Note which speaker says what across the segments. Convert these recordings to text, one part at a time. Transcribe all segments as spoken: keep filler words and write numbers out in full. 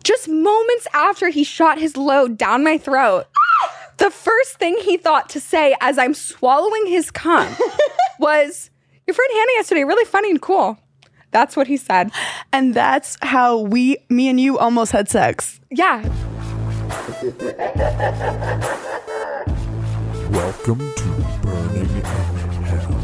Speaker 1: just moments after he shot his load down my throat, the first thing he thought to say as I'm swallowing his cum was, your friend Hannah yesterday, really funny and cool. That's what he said.
Speaker 2: And that's how we, me and you almost had sex.
Speaker 1: Yeah.
Speaker 3: Welcome to Burning in Hell.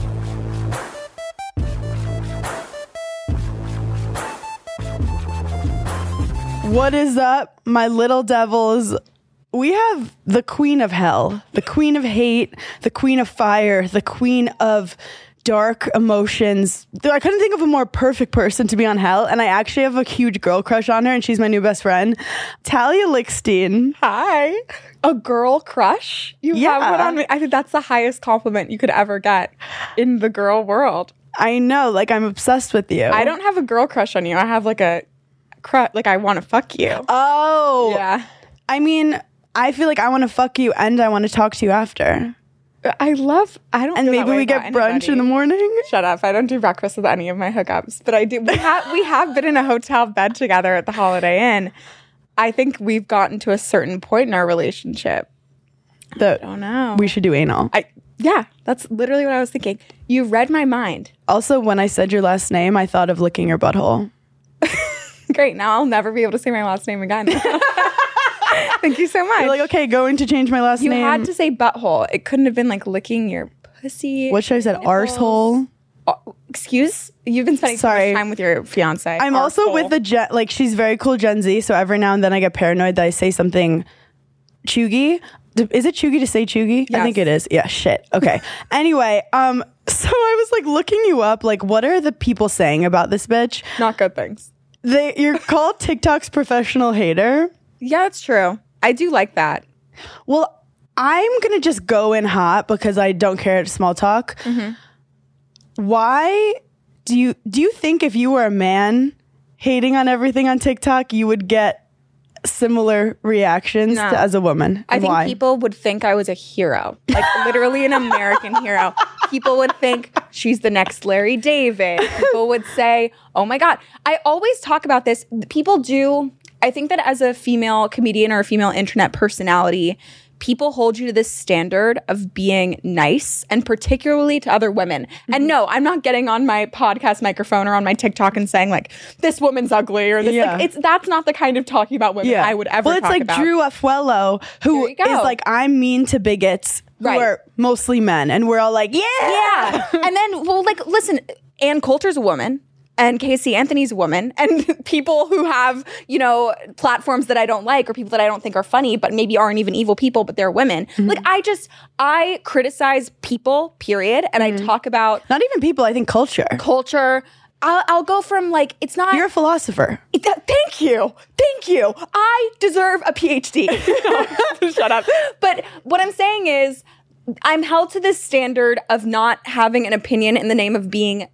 Speaker 2: What is up, my little devils? We have the queen of hell, the queen of hate, the queen of fire, the queen of dark emotions. I couldn't think of a more perfect person to be on hell, and I actually have a huge girl crush on her, and she's my new best friend, Talia Lickstein.
Speaker 1: Hi. A girl crush? You
Speaker 2: Yeah.
Speaker 1: have one on me. I think that's the highest compliment you could ever get in the girl world.
Speaker 2: I know, like I'm obsessed with you.
Speaker 1: I don't have a girl crush on you. I have like a crush, like I want to fuck you.
Speaker 2: Oh.
Speaker 1: Yeah.
Speaker 2: I mean, I feel like I want to fuck you and I want to talk to you after.
Speaker 1: I love, I don't
Speaker 2: And
Speaker 1: feel
Speaker 2: maybe
Speaker 1: that way
Speaker 2: we get
Speaker 1: about
Speaker 2: brunch
Speaker 1: anybody.
Speaker 2: in the morning.
Speaker 1: Shut up. I don't do breakfast with any of my hookups, but I do. We have, we have been in a hotel bed together at the Holiday Inn. I think we've gotten to a certain point in our relationship.
Speaker 2: That
Speaker 1: I don't know.
Speaker 2: we should do anal.
Speaker 1: I, yeah, that's literally what I was thinking. You read my mind.
Speaker 2: Also, when I said your last name, I thought of licking your butthole.
Speaker 1: Great. Now I'll never be able to say my last name again. Thank you so much.
Speaker 2: You're like, okay, going to change my last
Speaker 1: you
Speaker 2: name.
Speaker 1: had to say butthole. It couldn't have been like licking your pussy.
Speaker 2: What should I say? Arsehole.
Speaker 1: Oh, excuse? You've been spending so
Speaker 2: Sorry.
Speaker 1: much time with your fiance.
Speaker 2: I'm also with the gen, like she's very cool Gen Z, so every now and then I get paranoid that I say something chuggy. D- Is it chuggy to say chuggy? I
Speaker 1: Yes.
Speaker 2: think it is. Yeah, shit. Okay. Anyway, um, so I was like looking you up, like what are the people saying about this bitch?
Speaker 1: Not good things.
Speaker 2: They you're called TikTok's professional hater.
Speaker 1: Yeah, that's true. I do like that.
Speaker 2: Well, I'm gonna just go in hot because I don't care small talk.
Speaker 1: Mm-hmm.
Speaker 2: Why do you do you think if you were a man hating on everything on TikTok, you would get similar reactions
Speaker 1: No.
Speaker 2: to, as a woman?
Speaker 1: I
Speaker 2: And
Speaker 1: think
Speaker 2: why?
Speaker 1: people would think I was a hero, like literally an American hero. People would think she's the next Larry David. People would say, oh my God. I always talk about this. People do. I think that as a female comedian or a female internet personality, people hold you to this standard of being nice, and particularly to other women.
Speaker 2: Mm-hmm.
Speaker 1: And no, I'm not getting on my podcast microphone or on my TikTok and saying like, this woman's ugly or this.
Speaker 2: Yeah.
Speaker 1: Like, it's that's not the kind of talking about women I would ever
Speaker 2: Well, it's
Speaker 1: talk
Speaker 2: like
Speaker 1: about.
Speaker 2: Drew Afuelo, who
Speaker 1: There you
Speaker 2: is
Speaker 1: go.
Speaker 2: like, I'm mean to bigots who
Speaker 1: Right.
Speaker 2: are mostly men. And we're all like, yeah.
Speaker 1: Yeah. And then, well, like, listen, Ann Coulter's a woman. And Casey Anthony's a woman, and people who have, you know, platforms that I don't like or people that I don't think are funny, but maybe aren't even evil people, but they're women.
Speaker 2: Mm-hmm.
Speaker 1: Like, I just, I criticize people, period. And
Speaker 2: Mm-hmm.
Speaker 1: I talk about
Speaker 2: Not even people, I think culture.
Speaker 1: culture. I'll, I'll go from like, it's not.
Speaker 2: You're a philosopher.
Speaker 1: Th- Thank you. Thank you. I deserve a P H D. No, shut up. But what I'm saying is, I'm held to this standard of not having an opinion in the name of being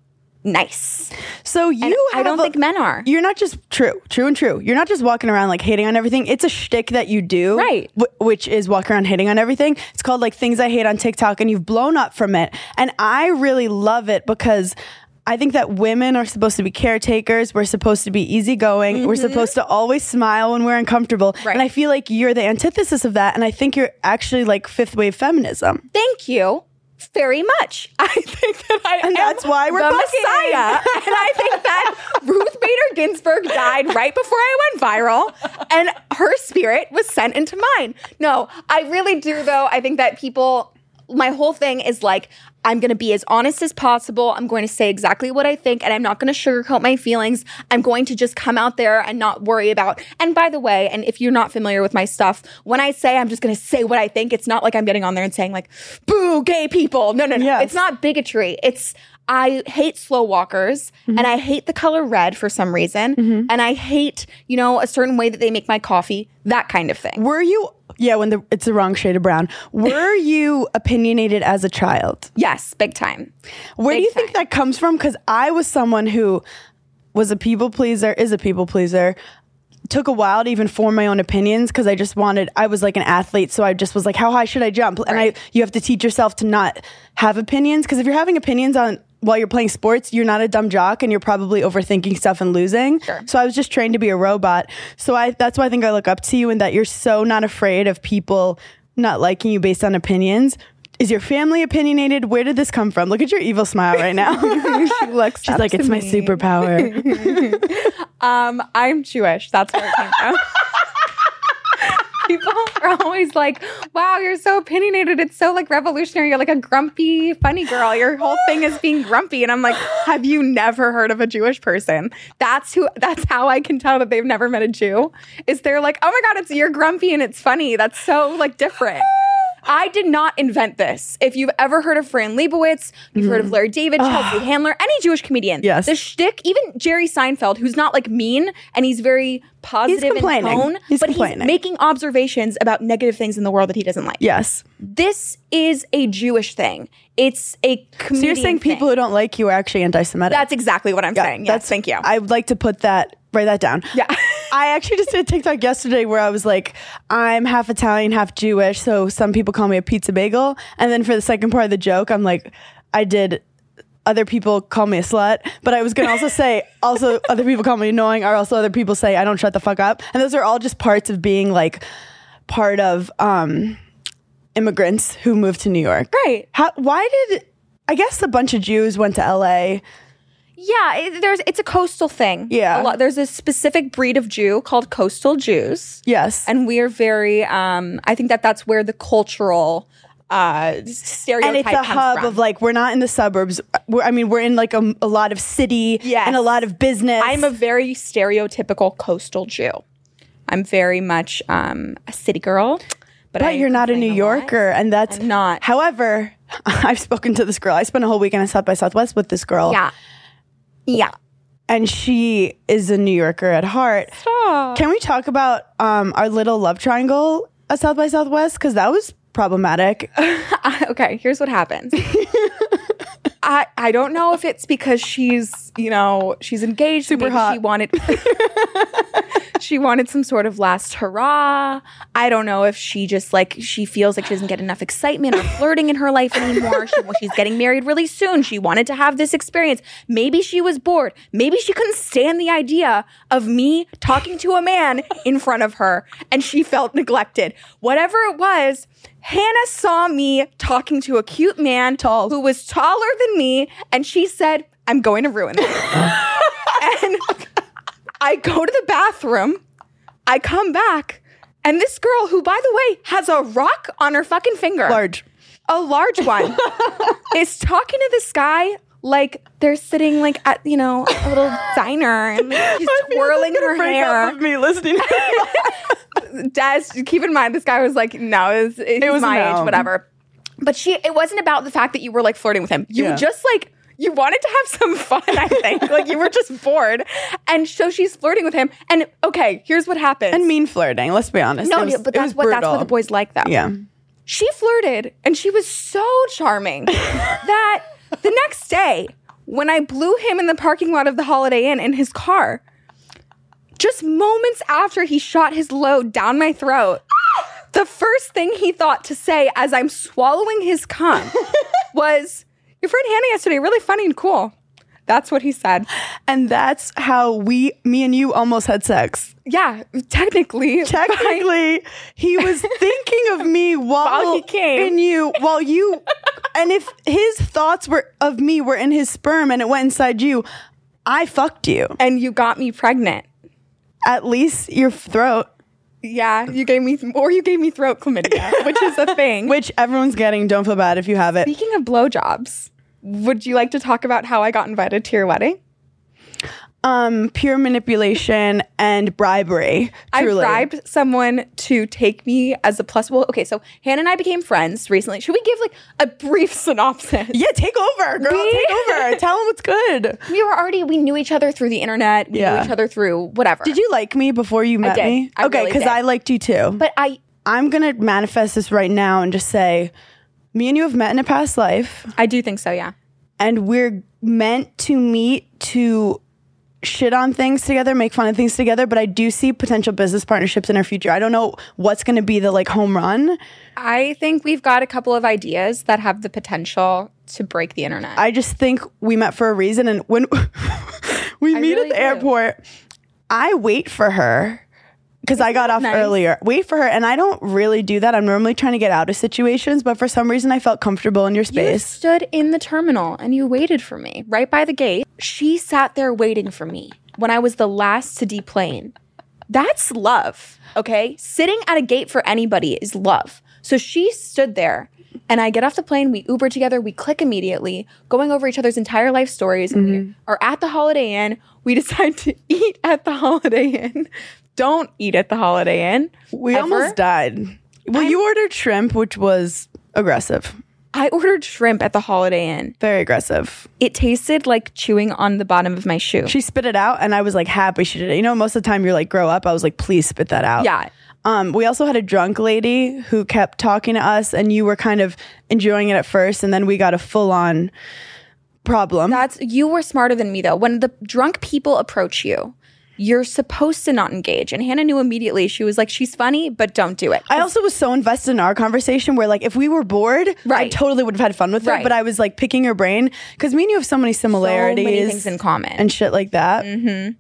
Speaker 1: nice.
Speaker 2: So you
Speaker 1: And I
Speaker 2: have
Speaker 1: don't
Speaker 2: a-
Speaker 1: think men are.
Speaker 2: You're not just true, true and true. You're not just walking around like hating on everything. It's a shtick that you do,
Speaker 1: Right.
Speaker 2: w- which is walking around hating on everything. It's called like Things I Hate on TikTok, and you've blown up from it. And I really love it because I think that women are supposed to be caretakers. We're supposed to be easygoing. We're supposed to always smile when we're uncomfortable.
Speaker 1: Right.
Speaker 2: And I feel like you're the antithesis of that. And I think you're actually like fifth wave feminism.
Speaker 1: Thank you very much. I think that I
Speaker 2: And
Speaker 1: am
Speaker 2: that's why we're
Speaker 1: the
Speaker 2: fucking.
Speaker 1: Messiah. And I think that Ruth Bader Ginsburg died right before I went viral, and her spirit was sent into mine. No, I really do, though. I think that people, my whole thing is like, I'm going to be as honest as possible. I'm going to say exactly what I think, and I'm not going to sugarcoat my feelings. I'm going to just come out there and not worry about. And by the way, and if you're not familiar with my stuff, when I say I'm just going to say what I think, it's not like I'm getting on there and saying like, boo, gay people. No, no, no.
Speaker 2: Yes.
Speaker 1: It's not bigotry. It's, I hate slow walkers,
Speaker 2: Mm-hmm.
Speaker 1: and I hate the color red for some reason. And I hate, you know, a certain way that they make my coffee, that kind of thing.
Speaker 2: Were you, yeah, when the, it's the wrong shade of brown, were you opinionated as a child?
Speaker 1: Yes, big time.
Speaker 2: Where do
Speaker 1: Big
Speaker 2: you think
Speaker 1: time.
Speaker 2: that comes from? Because I was someone who was a people pleaser, is a people pleaser. Took a while to even form my own opinions because I just wanted, I was like an athlete. So I just was like, how high should I jump? And I,
Speaker 1: Right.
Speaker 2: you have to teach yourself to not have opinions. Because if you're having opinions on while you're playing sports, you're not a dumb jock and you're probably overthinking stuff and losing.
Speaker 1: Sure.
Speaker 2: So I was just trained to be a robot. So I that's why I think I look up to you and that you're so not afraid of people not liking you based on opinions. Is your family opinionated? Where did this come from? Look at your evil smile right now.
Speaker 1: She looks
Speaker 2: She's
Speaker 1: up
Speaker 2: like,
Speaker 1: to
Speaker 2: it's my
Speaker 1: me.
Speaker 2: superpower.
Speaker 1: Um, I'm Jewish. That's where it came from. People are always like, wow, you're so opinionated. It's so like revolutionary. You're like a grumpy, funny girl. Your whole thing is being grumpy. And I'm like, have you never heard of a Jewish person? That's who, that's how I can tell that they've never met a Jew. Is they're like, oh my God, it's you're grumpy and it's funny. That's so like different. I did not invent this. If you've ever heard of Fran Lebowitz, you've heard of Larry David, Chelsea Handler, any Jewish comedian.
Speaker 2: Yes.
Speaker 1: The shtick, even Jerry Seinfeld, who's not like mean and he's very positive in
Speaker 2: complaining.
Speaker 1: tone,
Speaker 2: He's
Speaker 1: but
Speaker 2: complaining.
Speaker 1: he's making observations about negative things in the world that he doesn't like.
Speaker 2: Yes.
Speaker 1: This is a Jewish thing. It's a comedian
Speaker 2: So you're saying people
Speaker 1: thing.
Speaker 2: who don't like you are actually anti-Semitic?
Speaker 1: That's exactly what I'm
Speaker 2: Yeah,
Speaker 1: saying. Yes,
Speaker 2: that's-
Speaker 1: thank you.
Speaker 2: I would like to put that, write that down.
Speaker 1: Yeah.
Speaker 2: I actually just did a TikTok yesterday where I was like, I'm half Italian, half Jewish, so some people call me a pizza bagel. And then for the second part of the joke, I'm like, I did, other people call me a slut, but I was going to also say, also other people call me annoying, or also other people say I don't shut the fuck up. And those are all just parts of being like part of um, immigrants who moved to New York.
Speaker 1: Right.
Speaker 2: How, why did, I guess a bunch of Jews went to L A.
Speaker 1: Yeah, it, there's it's a coastal thing.
Speaker 2: Yeah.
Speaker 1: A lot, there's a specific breed of Jew called coastal Jews.
Speaker 2: Yes.
Speaker 1: And we are very, um, I think that that's where the cultural uh, stereotype
Speaker 2: And it's a
Speaker 1: comes
Speaker 2: hub
Speaker 1: from.
Speaker 2: of like, we're not in the suburbs. We're, I mean, we're in like a, a lot of city
Speaker 1: Yes.
Speaker 2: and a lot of business.
Speaker 1: I'm a very stereotypical coastal Jew. I'm very much um, a city girl. But,
Speaker 2: But
Speaker 1: I
Speaker 2: you're not a New
Speaker 1: complain lot.
Speaker 2: Yorker, and that's
Speaker 1: I'm not.
Speaker 2: However, I've spoken to this girl. I spent a whole weekend at South by Southwest with this girl.
Speaker 1: Yeah. Yeah.
Speaker 2: And she is a New Yorker at heart.
Speaker 1: Stop.
Speaker 2: Can we talk about um, our little love triangle at South by Southwest? Because that was problematic.
Speaker 1: Okay, here's what happens. I I don't know if it's because she's, you know, she's engaged.
Speaker 2: Super
Speaker 1: maybe
Speaker 2: hot.
Speaker 1: She wanted she wanted some sort of last hurrah. I don't know if she just like she feels like she doesn't get enough excitement or flirting in her life anymore. She, well, she's getting married really soon. She wanted to have this experience. Maybe she was bored. Maybe she couldn't stand the idea of me talking to a man in front of her and she felt neglected. Whatever it was, Hannah saw me talking to a cute man
Speaker 2: Tall.
Speaker 1: who was taller than me, and she said, I'm going to ruin this. And I go to the bathroom, I come back, and this girl, who, by the way, has a rock on her fucking finger,
Speaker 2: Large.
Speaker 1: a large one, is talking to this guy like they're sitting like at, you know, a little diner, and like, she's twirling her hair.
Speaker 2: Me listening.
Speaker 1: Des, keep in mind, this guy was like, no, it was, he's
Speaker 2: was
Speaker 1: my
Speaker 2: no.
Speaker 1: age, whatever. But she, it wasn't about the fact that you were like flirting with him. You
Speaker 2: Yeah.
Speaker 1: just like, you wanted to have some fun, I think. Like you were just bored. And so she's flirting with him. And okay, here's what happens.
Speaker 2: And mean flirting, let's be honest.
Speaker 1: no,
Speaker 2: It was-
Speaker 1: but
Speaker 2: it
Speaker 1: that's
Speaker 2: was
Speaker 1: what, that's what
Speaker 2: brutal.
Speaker 1: the boys like though.
Speaker 2: Yeah.
Speaker 1: She flirted and she was so charming that the next day, when I blew him in the parking lot of the Holiday Inn in his car, just moments after he shot his load down my throat, the first thing he thought to say as I'm swallowing his cum was, your friend Hannah yesterday, really funny and cool. That's what he said.
Speaker 2: And that's how we, me and you almost had sex.
Speaker 1: Yeah, technically.
Speaker 2: Technically, he was thinking of me while,
Speaker 1: While he came.
Speaker 2: in you, while you, and if his thoughts were of me were in his sperm and it went inside you, I fucked you.
Speaker 1: And you got me pregnant.
Speaker 2: At least your throat,
Speaker 1: Yeah, you gave me, or you gave me throat chlamydia, which is a thing.
Speaker 2: which everyone's getting. Don't feel bad if you have it.
Speaker 1: Speaking of blowjobs, would you like to talk about how I got invited to your wedding?
Speaker 2: Um, pure manipulation and bribery. Truly.
Speaker 1: I bribed someone to take me as a plus. Well, okay, so Hannah and I became friends recently. Should we give like a brief synopsis?
Speaker 2: Yeah, take over, girl.
Speaker 1: We-
Speaker 2: Take over. Tell them what's good.
Speaker 1: We were already, we knew each other through the internet. We
Speaker 2: Yeah.
Speaker 1: knew each other through whatever.
Speaker 2: Did you like me before you met
Speaker 1: did.
Speaker 2: me?
Speaker 1: I
Speaker 2: okay,
Speaker 1: really
Speaker 2: because
Speaker 1: did.
Speaker 2: I liked you too.
Speaker 1: But I,
Speaker 2: I'm gonna manifest this right now and just say, me and you have met in a past life,
Speaker 1: I do think so, yeah.
Speaker 2: and we're meant to meet to shit on things together, make fun of things together, but I do see potential business partnerships in our future. I don't know what's going to be the like home run.
Speaker 1: I think we've got a couple of ideas that have the potential to break the internet.
Speaker 2: I just think we met for a reason, and when we
Speaker 1: I
Speaker 2: meet
Speaker 1: really
Speaker 2: at the
Speaker 1: do.
Speaker 2: airport, I wait for her because I got off
Speaker 1: nice?
Speaker 2: earlier. Wait for her, and I don't really do that. I'm normally trying to get out of situations, but for some reason I felt comfortable in your
Speaker 1: You
Speaker 2: space.
Speaker 1: stood in the terminal and you waited for me right by the gate. She sat there waiting for me when I was the last to deplane. That's love, okay? Sitting at a gate for anybody is love. So she stood there and I get off the plane, we Uber together, we click immediately, going over each other's entire life stories. And we are at the Holiday Inn. We decide to eat at the Holiday Inn. Don't eat at the Holiday Inn.
Speaker 2: We
Speaker 1: ever.
Speaker 2: almost died. Well, you ordered shrimp, which was aggressive.
Speaker 1: I ordered shrimp at the Holiday Inn.
Speaker 2: Very aggressive.
Speaker 1: It tasted like chewing on the bottom of my shoe.
Speaker 2: She spit it out, and I was like happy she did it. You know, most of the time you're like, grow up. I was like, please spit that out.
Speaker 1: Yeah.
Speaker 2: Um, we also had a drunk lady who kept talking to us, and you were kind of enjoying it at first, and then we got a full on problem.
Speaker 1: That's you were smarter than me though. When the drunk people approach you, you're supposed to not engage. And Hannah knew immediately. She was like, she's funny, but don't do it.
Speaker 2: I also was so invested in our conversation where like if we were bored, I
Speaker 1: Right.
Speaker 2: totally would have had fun with her.
Speaker 1: Right.
Speaker 2: But I was like picking her brain because me and you have so many similarities,
Speaker 1: So many things in common.
Speaker 2: and shit like that. Mm-hmm.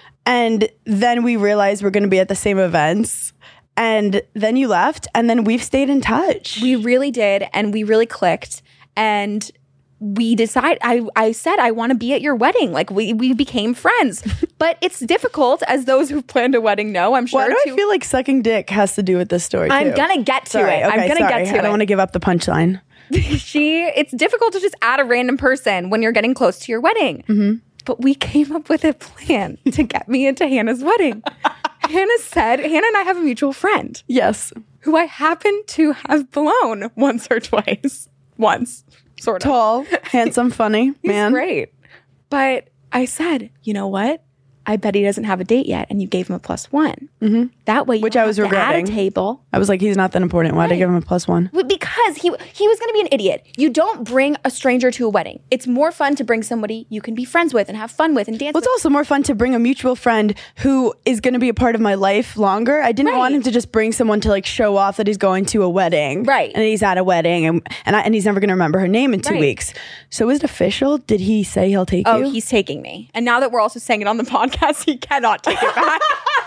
Speaker 2: And then we realized we're going to be at the same events. And then you left, and then we've stayed in touch.
Speaker 1: We really did, and we really clicked. And we decided, I, I said, I want to be at your wedding. Like, we, we became friends. But it's difficult, as those who've planned a wedding know, I'm sure.
Speaker 2: Why do
Speaker 1: to-
Speaker 2: I feel like sucking dick has to do with this story,
Speaker 1: I'm
Speaker 2: too?
Speaker 1: going to get to
Speaker 2: Sorry,
Speaker 1: it. I'm
Speaker 2: okay,
Speaker 1: going to
Speaker 2: sorry.
Speaker 1: get to
Speaker 2: I don't
Speaker 1: it.
Speaker 2: want to give up the punchline.
Speaker 1: she it's difficult to just add a random person when you're getting close to your wedding.
Speaker 2: Mm-hmm.
Speaker 1: But we came up with a plan to get me into Hannah's wedding. Hannah said, Hannah and I have a mutual friend
Speaker 2: Yes.
Speaker 1: who I happen to have blown once or twice. Once, sort of.
Speaker 2: Tall, handsome, funny
Speaker 1: He's
Speaker 2: man.
Speaker 1: great. But I said, you know what? I bet he doesn't have a date yet. And you gave him a plus one. Mm-hmm. That way you
Speaker 2: Which
Speaker 1: don't
Speaker 2: I was
Speaker 1: have to add
Speaker 2: regretting.
Speaker 1: a table.
Speaker 2: I was like, he's not that important. Why'd I give him a plus one?
Speaker 1: Well, because he he was going to be an idiot. You don't bring a stranger to a wedding. It's more fun to bring somebody you can be friends with and have fun with and dance
Speaker 2: Well,
Speaker 1: with.
Speaker 2: it's also more fun to bring a mutual friend who is going to be a part of my life longer. I didn't
Speaker 1: Right.
Speaker 2: want him to just bring someone to like show off that he's going to a wedding.
Speaker 1: Right.
Speaker 2: And he's at a wedding and and, I, and he's never going to remember her name in two
Speaker 1: Right.
Speaker 2: weeks. So is it official? Did he say he'll take
Speaker 1: Oh,
Speaker 2: you?
Speaker 1: he's taking me. And now that we're also saying it on the podcast, he cannot take it back.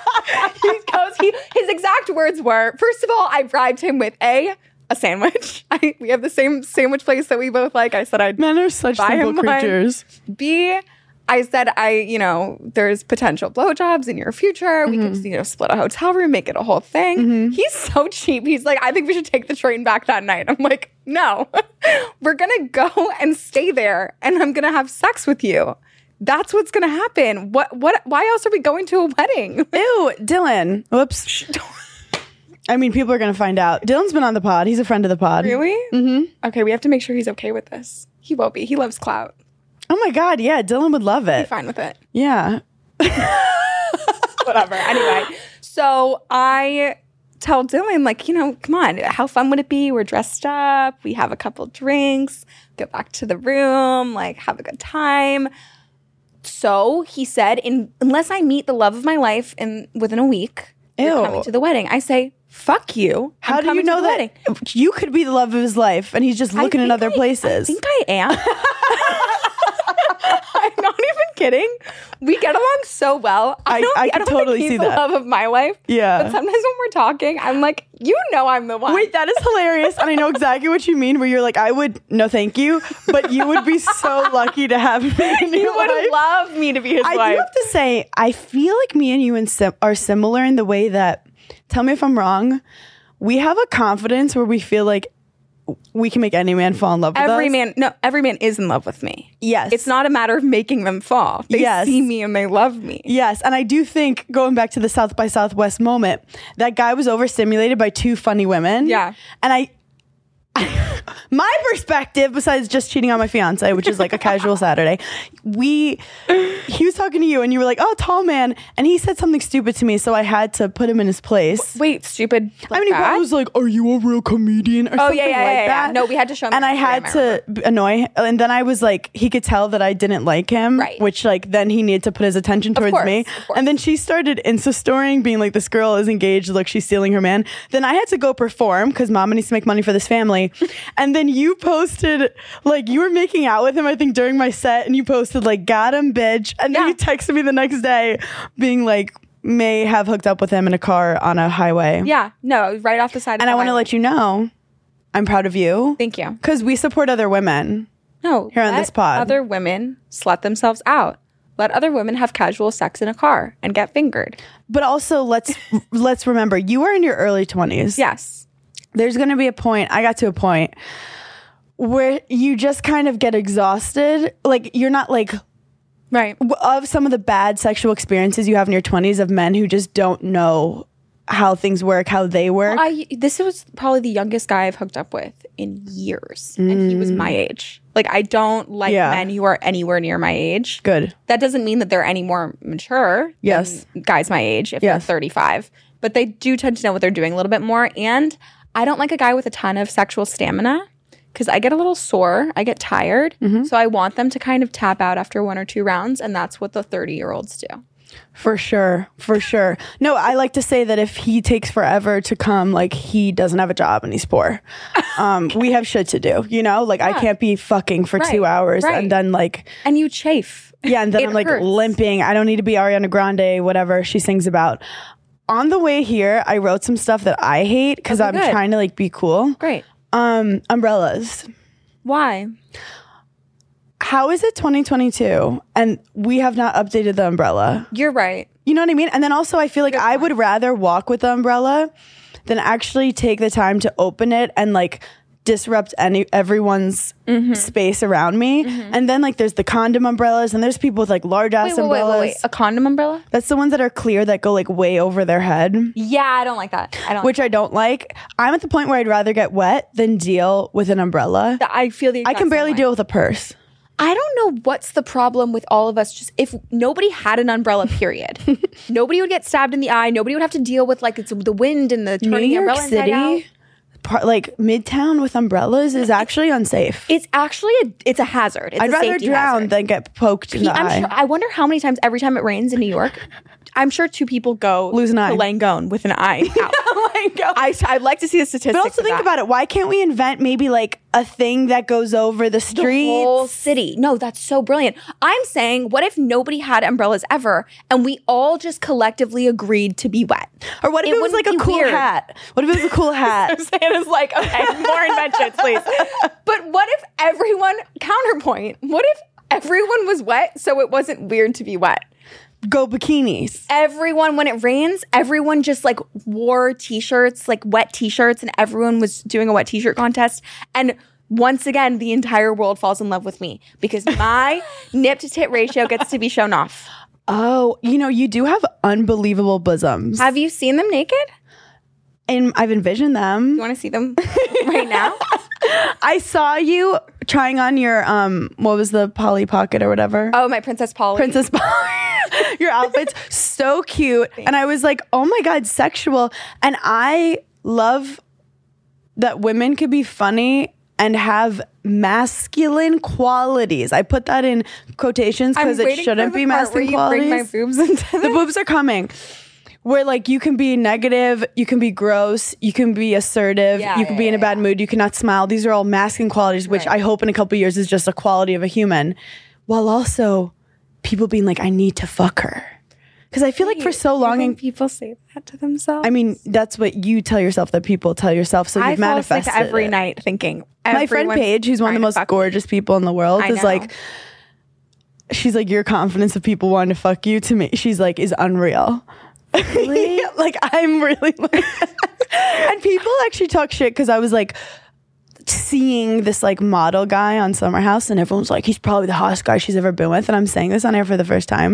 Speaker 1: he goes, he, his exact words were, first of all, I bribed him with A, a sandwich. I, we have the same sandwich place that we both like. I said I'd
Speaker 2: Men are such
Speaker 1: buy
Speaker 2: simple
Speaker 1: him one.
Speaker 2: creatures.
Speaker 1: B, I said, I, you know, there's potential blowjobs in your future. We
Speaker 2: Mm-hmm.
Speaker 1: could, you know, split a hotel room, make it a whole thing. He's so cheap. He's like, I think we should take the train back that night. I'm like, no, we're going to go and stay there and I'm going to have sex with you. That's what's going to happen. What, what, why else are we going to a wedding?
Speaker 2: Ew, Dylan. Whoops. I mean, people are going to find out. Dylan's been on the pod. He's a friend of the pod.
Speaker 1: Really? Mm-hmm. Okay, we have to make sure he's okay with this. He won't be. He loves clout.
Speaker 2: Oh my God. Yeah, Dylan would love
Speaker 1: Be
Speaker 2: it.
Speaker 1: fine with it.
Speaker 2: Yeah.
Speaker 1: Whatever. Anyway, so I tell Dylan, like, you know, come on, how fun would it be? We're dressed up, we have a couple drinks, go back to the room, like, have a good time. So he said, in, unless I meet the love of my life in within a week, you're
Speaker 2: Ew.
Speaker 1: coming to the wedding. I say, fuck you. I'm
Speaker 2: How do you
Speaker 1: coming to
Speaker 2: know
Speaker 1: the
Speaker 2: that
Speaker 1: wedding.
Speaker 2: you could be the love of his life and he's just
Speaker 1: I
Speaker 2: looking in
Speaker 1: think
Speaker 2: other
Speaker 1: I-
Speaker 2: places?
Speaker 1: I think I am. I'm not even kidding. We get along so well. I
Speaker 2: I-
Speaker 1: don't,
Speaker 2: I
Speaker 1: I
Speaker 2: can
Speaker 1: don't
Speaker 2: totally
Speaker 1: think he's
Speaker 2: see
Speaker 1: the
Speaker 2: that.
Speaker 1: love of my life.
Speaker 2: Yeah.
Speaker 1: But sometimes when we're talking, I'm like, you know I'm the one.
Speaker 2: Wait, that is hilarious. And I know exactly what you mean, where you're like, I would, no thank you, but you would be so lucky to have me in
Speaker 1: he
Speaker 2: your
Speaker 1: would
Speaker 2: life.
Speaker 1: love me to be his
Speaker 2: I
Speaker 1: wife.
Speaker 2: do have to say, I feel like me and you in sim- are similar in the way that, tell me if I'm wrong, we have a confidence where we feel like we can make any man fall in love with us.
Speaker 1: Every man, no, every man is in love with me.
Speaker 2: Yes.
Speaker 1: It's not a matter of making them fall. They
Speaker 2: Yes.
Speaker 1: see me and they love me.
Speaker 2: Yes, and I do think, going back to the South by Southwest moment, that guy was overstimulated by two funny women.
Speaker 1: Yeah.
Speaker 2: And I my perspective, besides just cheating on my fiance, which is like a casual Saturday, we he was talking to you and you were like, oh, tall man, and he said something stupid to me, so I had to put him in his place.
Speaker 1: Wait, stupid.
Speaker 2: I mean, he
Speaker 1: bad?
Speaker 2: probably was like, are you a real comedian or
Speaker 1: Oh
Speaker 2: something
Speaker 1: yeah, yeah,
Speaker 2: like
Speaker 1: yeah,
Speaker 2: that?
Speaker 1: yeah. No, we had to show him.
Speaker 2: And I had to b- annoy him. And then I was like, he could tell that I didn't like him,
Speaker 1: Right.
Speaker 2: which like then he needed to put his attention towards
Speaker 1: course,
Speaker 2: me.
Speaker 1: of course.
Speaker 2: And then she started Insta-storying, being like, this girl is engaged. Look, she's stealing her man. Then I had to go perform because mama needs to make money for this family. And then you posted, like, you were making out with him, I think, during my set. And you posted, like, got him, bitch. And then
Speaker 1: Yeah.
Speaker 2: you texted me the next day being like, may have hooked up with him in a car on a highway.
Speaker 1: Yeah, no, right off the side.
Speaker 2: And I want to let you know, I'm proud of you.
Speaker 1: Thank you.
Speaker 2: Because we support other women.
Speaker 1: No,
Speaker 2: Here on
Speaker 1: let
Speaker 2: this pod.
Speaker 1: other women slut themselves out. Let other women have casual sex in a car and get fingered.
Speaker 2: But also, let's let's remember, you are in your early twenties.
Speaker 1: Yes.
Speaker 2: There's going to be a point, I got to a point, where you just kind of get exhausted. Like, you're not like,
Speaker 1: Right.
Speaker 2: w- of some of the bad sexual experiences you have in your twenties of men who just don't know how things work, how they work.
Speaker 1: I this was probably the youngest guy I've hooked up with in years, and he was my age. Like, I don't like
Speaker 2: Yeah.
Speaker 1: men who are anywhere near my age.
Speaker 2: Good.
Speaker 1: That doesn't mean that they're any more mature
Speaker 2: Yes.
Speaker 1: than guys my age if
Speaker 2: Yes.
Speaker 1: they're thirty-five. But they do tend to know what they're doing a little bit more. And I don't like a guy with a ton of sexual stamina because I get a little sore. I get tired.
Speaker 2: Mm-hmm.
Speaker 1: So I want them to kind of tap out after one or two rounds. And that's what the thirty-year-olds do.
Speaker 2: For sure. For sure. No, I like to say that if he takes forever to come, like, he doesn't have a job and he's poor. Um, we have shit to do, you know? Like, I
Speaker 1: Yeah.
Speaker 2: can't be fucking for
Speaker 1: Right,
Speaker 2: two hours
Speaker 1: right.
Speaker 2: and then, like,
Speaker 1: And you chafe.
Speaker 2: yeah, and then
Speaker 1: It
Speaker 2: I'm, like,
Speaker 1: hurts.
Speaker 2: limping. I don't need to be Ariana Grande, whatever she sings about. On the way here, I wrote some stuff that I hate because
Speaker 1: Okay,
Speaker 2: I'm
Speaker 1: good.
Speaker 2: trying to, like, be cool.
Speaker 1: Great.
Speaker 2: Um, umbrellas.
Speaker 1: Why?
Speaker 2: How is it twenty twenty-two and we have not updated the umbrella?
Speaker 1: You're right.
Speaker 2: You know what I mean? And then also, I feel like I would rather walk with the umbrella than actually take the time to open it and like disrupt any everyone's
Speaker 1: Mm-hmm.
Speaker 2: space around me. And then like there's the condom umbrellas and there's people with like large ass
Speaker 1: Wait, wait, wait,
Speaker 2: umbrellas.
Speaker 1: wait, wait. A condom umbrella?
Speaker 2: That's the ones that are clear that go like way over their head,
Speaker 1: Yeah, I don't like that. I don't.
Speaker 2: which I don't like. I'm at the point where I'd rather get wet than deal with an umbrella.
Speaker 1: I feel the.
Speaker 2: I
Speaker 1: exact
Speaker 2: can
Speaker 1: same
Speaker 2: barely
Speaker 1: way.
Speaker 2: deal with a purse.
Speaker 1: I don't know what's the problem with all of us. Just if nobody had an umbrella, period, nobody would get stabbed in the eye. Nobody would have to deal with like it's the wind and the
Speaker 2: New
Speaker 1: turning the
Speaker 2: York
Speaker 1: umbrella inside out.
Speaker 2: City, part, like Midtown with umbrellas is actually unsafe.
Speaker 1: It's actually a it's a hazard. It's
Speaker 2: I'd
Speaker 1: a
Speaker 2: rather
Speaker 1: safety
Speaker 2: drown
Speaker 1: hazard.
Speaker 2: than get poked in the
Speaker 1: I'm
Speaker 2: eye.
Speaker 1: sure. I wonder how many times every time it rains in New York, I'm sure two people go
Speaker 2: Lose an
Speaker 1: to
Speaker 2: eye.
Speaker 1: Langone with an eye out. I I'd like to see the statistics.
Speaker 2: But also
Speaker 1: of
Speaker 2: think
Speaker 1: that.
Speaker 2: about it. Why can't we invent maybe like a thing that goes over the
Speaker 1: The
Speaker 2: streets?
Speaker 1: whole city. No, that's so brilliant. I'm saying, what if nobody had umbrellas ever and we all just collectively agreed to be wet?
Speaker 2: Or what if
Speaker 1: It
Speaker 2: it, was like
Speaker 1: wouldn't
Speaker 2: a
Speaker 1: be
Speaker 2: cool
Speaker 1: weird.
Speaker 2: hat? What if it was a cool hat?
Speaker 1: Santa's like, okay, more inventions, please. But what if everyone, counterpoint, what if everyone was wet so it wasn't weird to be wet?
Speaker 2: Go bikinis.
Speaker 1: Everyone, when it rains, everyone just like wore t-shirts, like wet t-shirts, and everyone was doing a wet t-shirt contest. And once again, the entire world falls in love with me because my nip to tit ratio gets to be shown off.
Speaker 2: Oh, you know, you do have unbelievable bosoms.
Speaker 1: Have you seen them naked?
Speaker 2: And I've envisioned them.
Speaker 1: You want to see them right now?
Speaker 2: I saw you trying on your um what was the Polly Pocket or whatever?
Speaker 1: Oh, my Princess Polly.
Speaker 2: Princess Polly. Your outfit's so cute. And I was like, oh my God, sexual. And I love that women could be funny and have masculine qualities. I put that in quotations because it shouldn't be masculine qualities.
Speaker 1: Bring my boobs into
Speaker 2: The boobs are coming. Where like you can be negative, you can be gross, you can be assertive,
Speaker 1: Yeah,
Speaker 2: you can
Speaker 1: yeah,
Speaker 2: be in a
Speaker 1: yeah,
Speaker 2: bad mood, you cannot smile. These are all masculine qualities, which
Speaker 1: Right.
Speaker 2: I hope in a couple of years is just a quality of a human. While also people being like, I need to fuck her. Because I feel like for so long, and
Speaker 1: people say that to themselves.
Speaker 2: I mean, that's what you tell yourself that people tell yourself. So you've
Speaker 1: I fall asleep
Speaker 2: manifested
Speaker 1: every
Speaker 2: it.
Speaker 1: night thinking.
Speaker 2: My friend
Speaker 1: everyone's
Speaker 2: Paige, who's one of the
Speaker 1: trying to
Speaker 2: most
Speaker 1: fuck me.
Speaker 2: gorgeous people in the world,
Speaker 1: I
Speaker 2: is
Speaker 1: know.
Speaker 2: like, she's like, your confidence of people wanting to fuck you to me, she's like, is unreal.
Speaker 1: Really?
Speaker 2: Like, I'm really like, and people actually talk shit because I was like, seeing this like model guy on Summer House, and everyone's like, he's probably the hottest guy she's ever been with. And I'm saying this on air for the first time.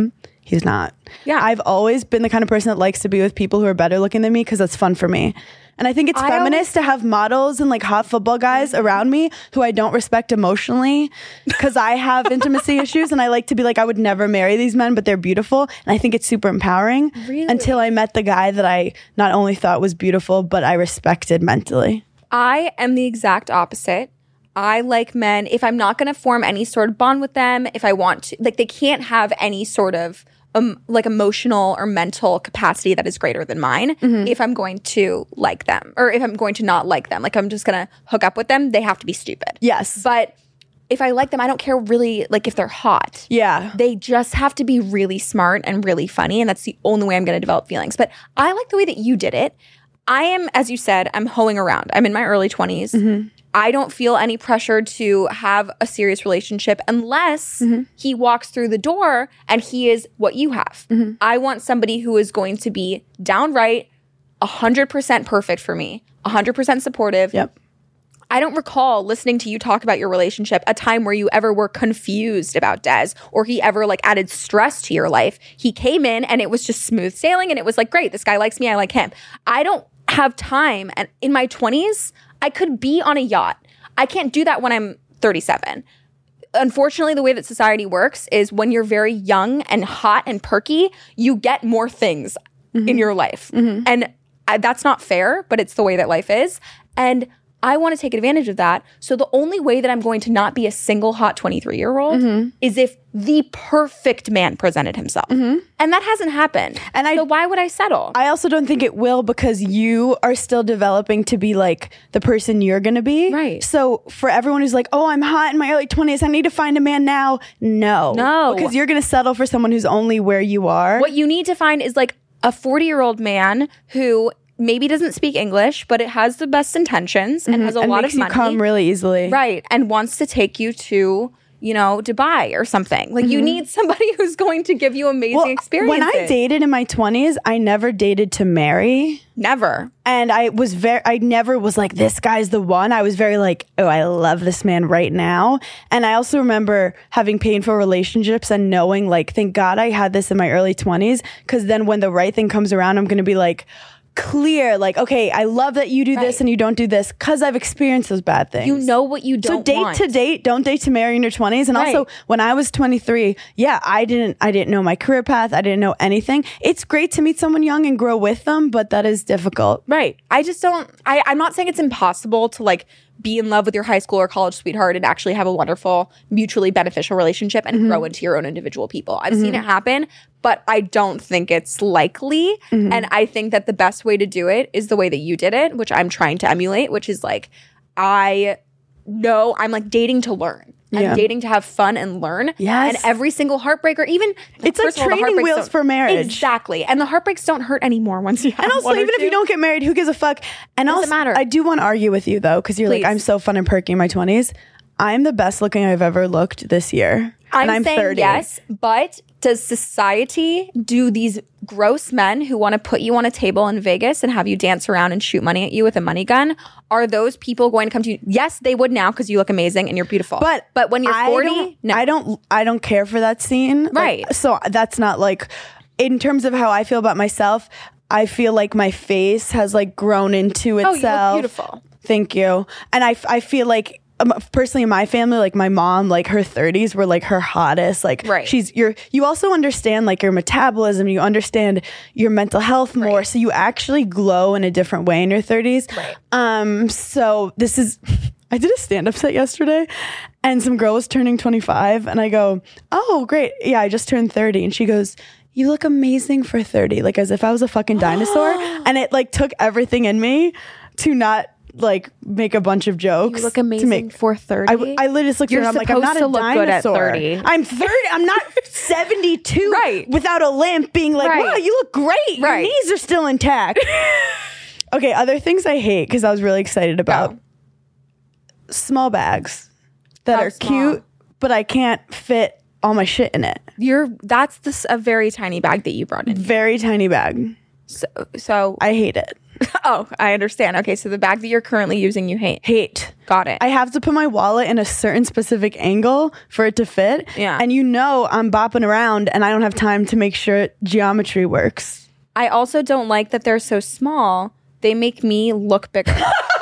Speaker 2: he's not.
Speaker 1: Yeah.
Speaker 2: I've always been the kind of person that likes to be with people who are better looking than me because that's fun for me. And I think it's
Speaker 1: I
Speaker 2: feminist
Speaker 1: always-
Speaker 2: to have models and like hot football guys around me who I don't respect emotionally because I have intimacy issues and I like to be like, I would never marry these men, but they're beautiful. And I think it's super empowering
Speaker 1: Really?
Speaker 2: until I met the guy that I not only thought was beautiful, but I respected mentally.
Speaker 1: I am the exact opposite. I like men, if I'm not going to form any sort of bond with them, if I want to, like they can't have any sort of um, like emotional or mental capacity that is greater than mine.
Speaker 2: Mm-hmm.
Speaker 1: If I'm going to like them or if I'm going to not like them, like I'm just going to hook up with them, they have to be stupid.
Speaker 2: Yes.
Speaker 1: But if I like them, I don't care really like if they're hot.
Speaker 2: Yeah.
Speaker 1: They just have to be really smart and really funny. And that's the only way I'm going to develop feelings. But I like the way that you did it. I am, as you said, I'm hoeing around. I'm in my early twenties.
Speaker 2: Mm-hmm.
Speaker 1: I don't feel any pressure to have a serious relationship unless
Speaker 2: Mm-hmm.
Speaker 1: he walks through the door and he is what you have.
Speaker 2: Mm-hmm.
Speaker 1: I want somebody who is going to be downright one hundred percent perfect for me, one hundred percent supportive.
Speaker 2: Yep.
Speaker 1: I don't recall listening to you talk about your relationship a time where you ever were confused about Des or he ever like added stress to your life. He came in and it was just smooth sailing and it was like, great, this guy likes me, I like him. I don't have time. And in my twenties, I could be on a yacht. I can't do that when I'm thirty-seven. Unfortunately, the way that society works is when you're very young and hot and perky, you get more things
Speaker 2: Mm-hmm.
Speaker 1: in your life. And I, that's not fair, but it's the way that life is. And I want to take advantage of that. So the only way that I'm going to not be a single hot twenty-three-year-old
Speaker 2: Mm-hmm.
Speaker 1: is if the perfect man presented himself. And that hasn't happened.
Speaker 2: And I-
Speaker 1: so why would I settle?
Speaker 2: I also don't think it will because you are still developing to be like the person you're going to be.
Speaker 1: Right.
Speaker 2: So for everyone who's like, oh, I'm hot in my early twenties, I need to find a man now. No.
Speaker 1: No.
Speaker 2: Because you're going to settle for someone who's only where you are.
Speaker 1: What you need to find is like a forty-year-old man who maybe doesn't speak English, but it has the best intentions and has a
Speaker 2: and
Speaker 1: lot
Speaker 2: makes
Speaker 1: of
Speaker 2: you
Speaker 1: money.
Speaker 2: come really easily.
Speaker 1: Right. And wants to take you to, you know, Dubai or something. Like you need somebody who's going to give you amazing
Speaker 2: Well,
Speaker 1: experiences.
Speaker 2: when I dated in my twenties, I never dated to marry.
Speaker 1: Never.
Speaker 2: And I was very, I never was like, this guy's the one. I was very like, oh, I love this man right now. And I also remember having painful relationships and knowing, like, thank God I had this in my early twenties. Because then when the right thing comes around, I'm going to be like, clear, like, okay, I love that you do this
Speaker 1: Right.
Speaker 2: and you don't do this because I've experienced those bad things.
Speaker 1: You know what you don't
Speaker 2: So date
Speaker 1: want.
Speaker 2: to date, don't date to marry in your twenties. And also,
Speaker 1: Right.
Speaker 2: when I was twenty-three, yeah, I didn't, I didn't know my career path. I didn't know anything. It's great to meet someone young and grow with them, but that is difficult.
Speaker 1: Right. I just don't, I, I'm not saying it's impossible to like be in love with your high school or college sweetheart and actually have a wonderful, mutually beneficial relationship and grow into your own individual people. I've seen it happen, but I don't think it's likely. And I think that the best way to do it is the way that you did it, which I'm trying to emulate, which is like, I know I'm like dating to learn.
Speaker 2: Yeah.
Speaker 1: I'm dating to have fun and learn.
Speaker 2: Yes.
Speaker 1: And every single heartbreaker, even
Speaker 2: It's like
Speaker 1: first of all, the
Speaker 2: training
Speaker 1: heartbreaks
Speaker 2: wheels
Speaker 1: don't-
Speaker 2: for marriage.
Speaker 1: Exactly. And the heartbreaks don't hurt anymore once you have
Speaker 2: And also,
Speaker 1: one or
Speaker 2: even if you
Speaker 1: two.
Speaker 2: don't get married, who gives a fuck? And
Speaker 1: Doesn't
Speaker 2: also,
Speaker 1: matter.
Speaker 2: I do want to argue with you though, because you're
Speaker 1: Please.
Speaker 2: like, I'm so fun and perky in my twenties. I'm the best looking I've ever looked this year.
Speaker 1: I'm,
Speaker 2: and I'm
Speaker 1: saying
Speaker 2: thirty.
Speaker 1: yes, but does society do these gross men who want to put you on a table in Vegas and have you dance around and shoot money at you with a money gun? Are those people going to come to you? Yes, they would now because you look amazing and you're beautiful.
Speaker 2: But
Speaker 1: but when you're
Speaker 2: I
Speaker 1: forty,
Speaker 2: don't,
Speaker 1: no.
Speaker 2: I don't. I don't care for that scene. Like,
Speaker 1: Right.
Speaker 2: so that's not like, in terms of how I feel about myself. I feel like my face has like grown into
Speaker 1: Oh,
Speaker 2: itself.
Speaker 1: you look beautiful.
Speaker 2: Thank you. And I, I feel like um, personally in my family, like my mom, like her thirties were like her hottest. Like
Speaker 1: Right.
Speaker 2: she's you're you also understand like your metabolism, you understand your mental health more,
Speaker 1: Right.
Speaker 2: so you actually glow in a different way in your thirties.
Speaker 1: Right.
Speaker 2: Um. So this is. I did a stand-up set yesterday, and some girl was turning twenty-five, and I go, "Oh, great, yeah, I just turned thirty," and she goes, "You look amazing for thirty," like as if I was a fucking dinosaur, and it like took everything in me to not like make a bunch of jokes.
Speaker 1: You look
Speaker 2: to
Speaker 1: amazing
Speaker 2: make,
Speaker 1: for thirty.
Speaker 2: I, I literally just looked at
Speaker 1: You're
Speaker 2: her. I'm like, I'm not
Speaker 1: supposed
Speaker 2: a
Speaker 1: to look good at
Speaker 2: dinosaur.
Speaker 1: thirty.
Speaker 2: I'm thirty. I'm not seventy-two.
Speaker 1: Right.
Speaker 2: Without a limp, being like,
Speaker 1: Right.
Speaker 2: wow, you look great. Your
Speaker 1: Right.
Speaker 2: knees are still intact. Okay, other things I hate because I was really excited about.
Speaker 1: Go.
Speaker 2: Small bags that
Speaker 1: How
Speaker 2: are
Speaker 1: small?
Speaker 2: cute, but I can't fit all my shit in it.
Speaker 1: You're that's this a very tiny bag that you brought in.
Speaker 2: Very tiny bag.
Speaker 1: So, so
Speaker 2: I hate it.
Speaker 1: Oh, I understand. Okay, so the bag that you're currently using, you hate.
Speaker 2: Hate.
Speaker 1: Got it.
Speaker 2: I have to put my wallet in a certain specific angle for it to fit.
Speaker 1: Yeah.
Speaker 2: And you know I'm bopping around and I don't have time to make sure geometry works.
Speaker 1: I also don't like that they're so small. They make me look bigger.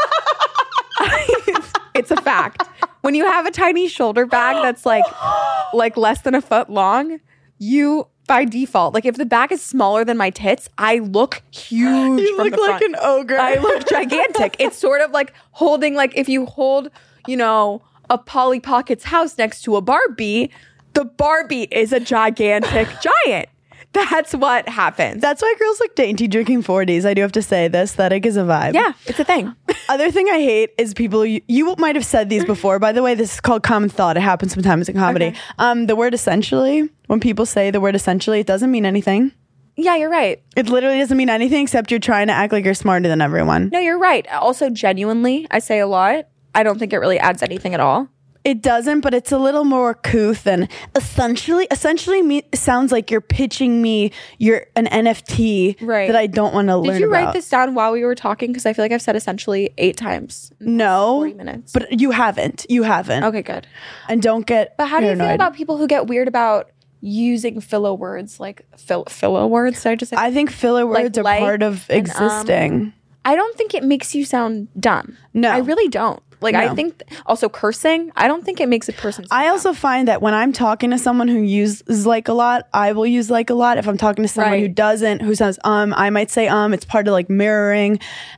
Speaker 1: It's a fact. When you have a tiny shoulder bag that's like like less than a foot long, you by default, like if the bag is smaller than my tits, I look huge.
Speaker 2: You
Speaker 1: from
Speaker 2: look
Speaker 1: the
Speaker 2: like
Speaker 1: front.
Speaker 2: an ogre.
Speaker 1: I look gigantic. It's sort of like holding, like if you hold, you know, a Polly Pocket's house next to a Barbie, the Barbie is a gigantic giant. That's what happens.
Speaker 2: That's why girls look dainty drinking forties. I do have to say the aesthetic is a vibe.
Speaker 1: Yeah, it's a thing.
Speaker 2: Other thing I hate is people, you, you might have said these before. By the way, this is called common thought. It happens sometimes in comedy.
Speaker 1: Okay.
Speaker 2: Um, the word essentially, when people say the word essentially, it doesn't mean anything.
Speaker 1: Yeah, you're right.
Speaker 2: It literally doesn't mean anything except you're trying to act like you're smarter than everyone.
Speaker 1: No, you're right. Also, genuinely, I say a lot. I don't think it really adds anything at all.
Speaker 2: It doesn't, but it's a little more couth than essentially. Essentially me, sounds like you're pitching me you're an N F T
Speaker 1: Right.
Speaker 2: that I don't want to learn about.
Speaker 1: Did you write this down while we were talking? Because I feel like I've said essentially eight times.
Speaker 2: No,
Speaker 1: forty minutes.
Speaker 2: but you haven't. You haven't.
Speaker 1: Okay, good.
Speaker 2: And don't get
Speaker 1: But how do you feel
Speaker 2: paranoid.
Speaker 1: about people who get weird about using filler words like fill, filler words? Did I just say?
Speaker 2: I think filler
Speaker 1: Like
Speaker 2: words are
Speaker 1: like
Speaker 2: part of
Speaker 1: and, um,
Speaker 2: existing.
Speaker 1: I don't think it makes you sound dumb.
Speaker 2: No.
Speaker 1: I really don't. Like, I
Speaker 2: No.
Speaker 1: think th- also cursing, I don't think it makes a person sound
Speaker 2: I
Speaker 1: dumb.
Speaker 2: also find that when I'm talking to someone who uses like a lot, I will use like a lot. If I'm talking to someone who
Speaker 1: Right.
Speaker 2: doesn't, who says um, I might say um. It's part of like mirroring.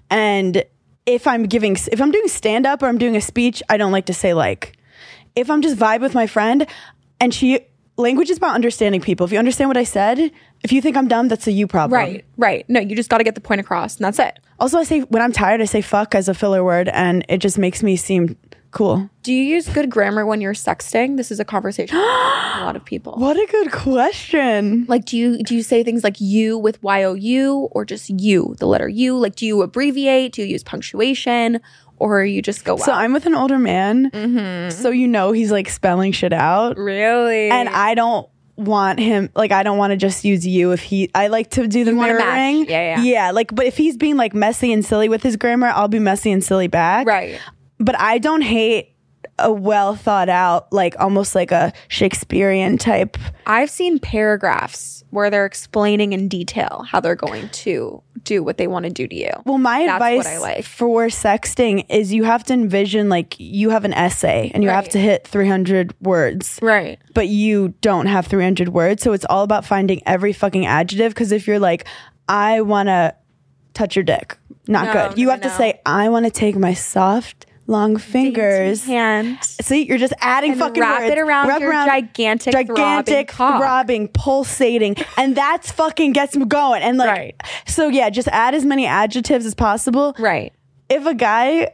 Speaker 2: And if I'm giving, if I'm doing stand up or I'm doing a speech, I don't like to say like. If I'm just vibe with my friend, and she language is about understanding people. If you understand what I said, if you think I'm dumb, that's a you problem.
Speaker 1: Right, right. No, you just got to get the point across, and that's it.
Speaker 2: Also, I say when I'm tired, I say fuck as a filler word, and it just makes me seem cool.
Speaker 1: Do you use good grammar when you're sexting? This is a conversation with a lot of people.
Speaker 2: What a good question.
Speaker 1: Like, do you do you say things like you with Y O U or just you, the letter U? Like, do you abbreviate? Do you use punctuation? Or you just go, wow.
Speaker 2: So I'm with an older man, so you know he's like spelling shit out,
Speaker 1: really?
Speaker 2: and I don't want him like I don't want to just use you if he I like to do the
Speaker 1: wanna match.
Speaker 2: mirroring.
Speaker 1: Yeah, yeah.
Speaker 2: yeah. Like, but if he's being like messy and silly with his grammar, I'll be messy and silly back.
Speaker 1: Right.
Speaker 2: But I don't hate a well thought out, like almost like a Shakespearean type.
Speaker 1: I've seen paragraphs where they're explaining in detail how they're going to do what they want to do to you.
Speaker 2: Well, my
Speaker 1: That's
Speaker 2: advice
Speaker 1: what I like.
Speaker 2: for sexting is you have to envision like you have an essay and you have
Speaker 1: Right.
Speaker 2: to hit three hundred words.
Speaker 1: Right.
Speaker 2: But you don't have three hundred words. So it's all about finding every fucking adjective. Because if you're like, I want to touch your dick, not
Speaker 1: No,
Speaker 2: good. You
Speaker 1: no,
Speaker 2: have to
Speaker 1: no.
Speaker 2: say, I want to take my soft, long fingers.
Speaker 1: Hand.
Speaker 2: See, you're just adding
Speaker 1: And
Speaker 2: fucking
Speaker 1: wrap
Speaker 2: words.
Speaker 1: it around
Speaker 2: Wrap
Speaker 1: your gigantic throbbing
Speaker 2: gigantic,
Speaker 1: cock.
Speaker 2: throbbing, pulsating, and that's fucking gets me going. And like,
Speaker 1: Right.
Speaker 2: so yeah, just add as many adjectives as possible.
Speaker 1: Right.
Speaker 2: If a guy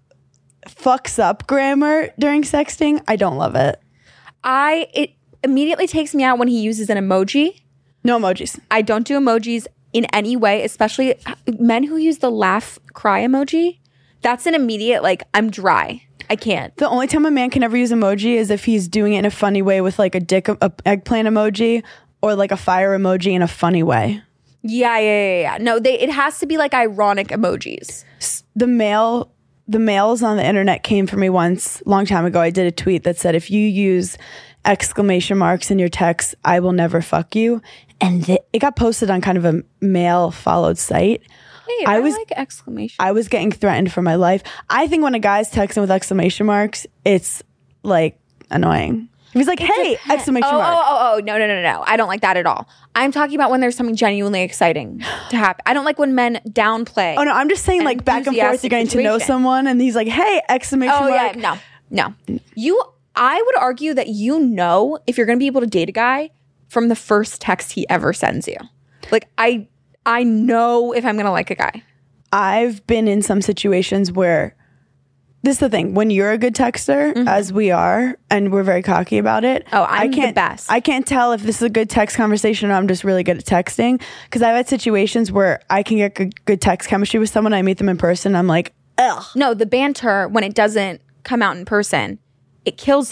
Speaker 2: fucks up grammar during sexting, I don't love it.
Speaker 1: I it immediately takes me out when he uses an emoji.
Speaker 2: No emojis.
Speaker 1: I don't do emojis in any way, especially men who use the laugh cry emoji. That's an immediate, like, I'm dry. I can't.
Speaker 2: The only time a man can ever use emoji is if he's doing it in a funny way with like a dick, a eggplant emoji, or like a fire emoji in a funny way.
Speaker 1: Yeah, yeah, yeah, yeah. No, they it has to be like ironic emojis.
Speaker 2: The male, the males on the internet came for me once, long time ago. I did a tweet that said, if you use exclamation marks in your text, I will never fuck you. And th- it got posted on kind of a male followed site.
Speaker 1: Hey,
Speaker 2: I
Speaker 1: I,
Speaker 2: was-
Speaker 1: like exclamation.
Speaker 2: I was getting threatened for my life. I think when a guy's texting with exclamation marks, it's like annoying. If he's like, hey, exclamation
Speaker 1: oh,
Speaker 2: mark.
Speaker 1: oh, oh, oh, no, no, no, no. I don't like that at all. I'm talking about when there's something genuinely exciting to happen. I don't like when men downplay.
Speaker 2: Oh no, I'm just saying like back and forth, you're getting to know
Speaker 1: situation.
Speaker 2: someone and he's like, hey, exclamation
Speaker 1: Oh
Speaker 2: mark.
Speaker 1: yeah, no, no. You, I would argue that you know if you're going to be able to date a guy from the first text he ever sends you. Like I, I know if I'm going to like a guy.
Speaker 2: I've been in some situations where this is the thing. When you're a good texter, as we are, and we're very cocky about it.
Speaker 1: Mm-hmm. Oh, I'm
Speaker 2: I
Speaker 1: the
Speaker 2: can't,
Speaker 1: best.
Speaker 2: I can't tell if this is a good text conversation or I'm just really good at texting. Because I've had situations where I can get good, good text chemistry with someone. I meet them in person. I'm like, ugh.
Speaker 1: No, the banter when it doesn't come out in person, it kills you.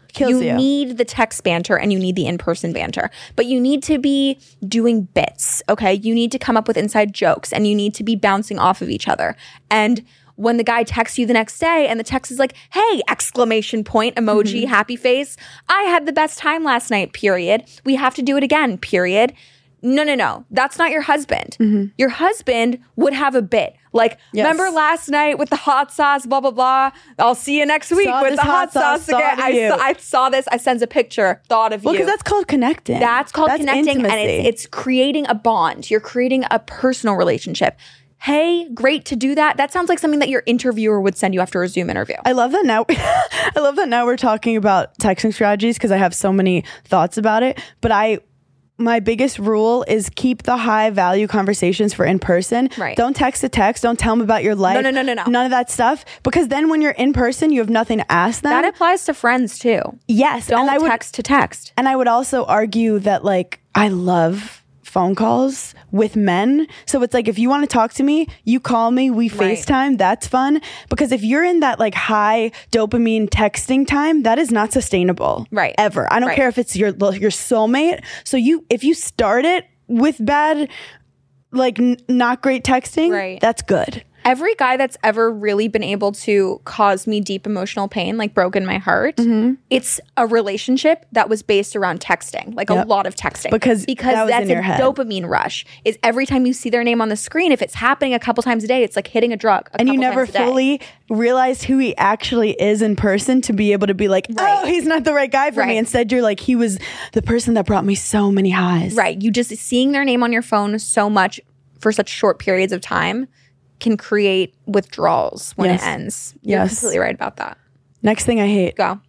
Speaker 2: Kills you.
Speaker 1: need the text banter and you need the in-person banter, but you need to be doing bits, okay? You need to come up with inside jokes and you need to be bouncing off of each other. And when the guy texts you the next day and the text is like, hey, exclamation point, emoji,
Speaker 2: Mm-hmm.
Speaker 1: happy face. I had the best time last night, period. We have to do it again, period. No, no, no. That's not your husband.
Speaker 2: Mm-hmm.
Speaker 1: Your husband would have a bit. Like,
Speaker 2: Yes.
Speaker 1: remember last night with the hot sauce, blah, blah, blah. I'll see you next week
Speaker 2: Saw
Speaker 1: with
Speaker 2: this
Speaker 1: the hot
Speaker 2: hot sauce,
Speaker 1: sauce again.
Speaker 2: thought of
Speaker 1: I
Speaker 2: you.
Speaker 1: saw, I saw this. I sent a picture, thought of
Speaker 2: Well,
Speaker 1: you.
Speaker 2: because that's called connecting.
Speaker 1: That's called
Speaker 2: That's
Speaker 1: connecting,
Speaker 2: intimacy.
Speaker 1: and it's, it's creating a bond. You're creating a personal relationship. Hey, great to do that. That sounds like something that your interviewer would send you after a Zoom interview.
Speaker 2: I love that now. I love that now we're talking about texting strategies because I have so many thoughts about it. But I, my biggest rule is keep the high value conversations for in person.
Speaker 1: Right.
Speaker 2: Don't text to text. Don't tell them about your life.
Speaker 1: no, no, no, no.
Speaker 2: None of that stuff. Because then when you're in person, you have nothing to ask them.
Speaker 1: That applies to friends too.
Speaker 2: yes.
Speaker 1: Don't
Speaker 2: and I would,
Speaker 1: text to text.
Speaker 2: And I would also argue that like I love phone calls with men. So it's like if you want to talk to me, you call me, we
Speaker 1: Right.
Speaker 2: FaceTime, that's fun. Because if you're in that like high dopamine texting time, that is not sustainable.
Speaker 1: Right.
Speaker 2: Ever. I don't
Speaker 1: Right.
Speaker 2: care if it's your your soulmate. So you if you start it with bad like n- not great texting,
Speaker 1: Right.
Speaker 2: that's good.
Speaker 1: Every guy that's ever really been able to cause me deep emotional pain, like broken my heart,
Speaker 2: Mm-hmm.
Speaker 1: it's a relationship that was based around texting, like a
Speaker 2: Yep.
Speaker 1: lot of texting.
Speaker 2: Because
Speaker 1: because
Speaker 2: that was
Speaker 1: that's
Speaker 2: in your
Speaker 1: a
Speaker 2: head.
Speaker 1: dopamine rush. Is every time you see their name on the screen, if it's happening a couple times a day, it's like hitting a drug. A
Speaker 2: And you
Speaker 1: couple
Speaker 2: never
Speaker 1: times a day.
Speaker 2: fully realized who he actually is in person to be able to be like,
Speaker 1: Right.
Speaker 2: oh, he's not the right guy for
Speaker 1: Right.
Speaker 2: me. Instead, you're like, he was the person that brought me so many highs.
Speaker 1: Right. You just seeing their name on your phone so much for such short periods of time can create withdrawals when
Speaker 2: Yes.
Speaker 1: it ends. You're
Speaker 2: Yes.
Speaker 1: completely right about that.
Speaker 2: Next thing I hate,
Speaker 1: Go.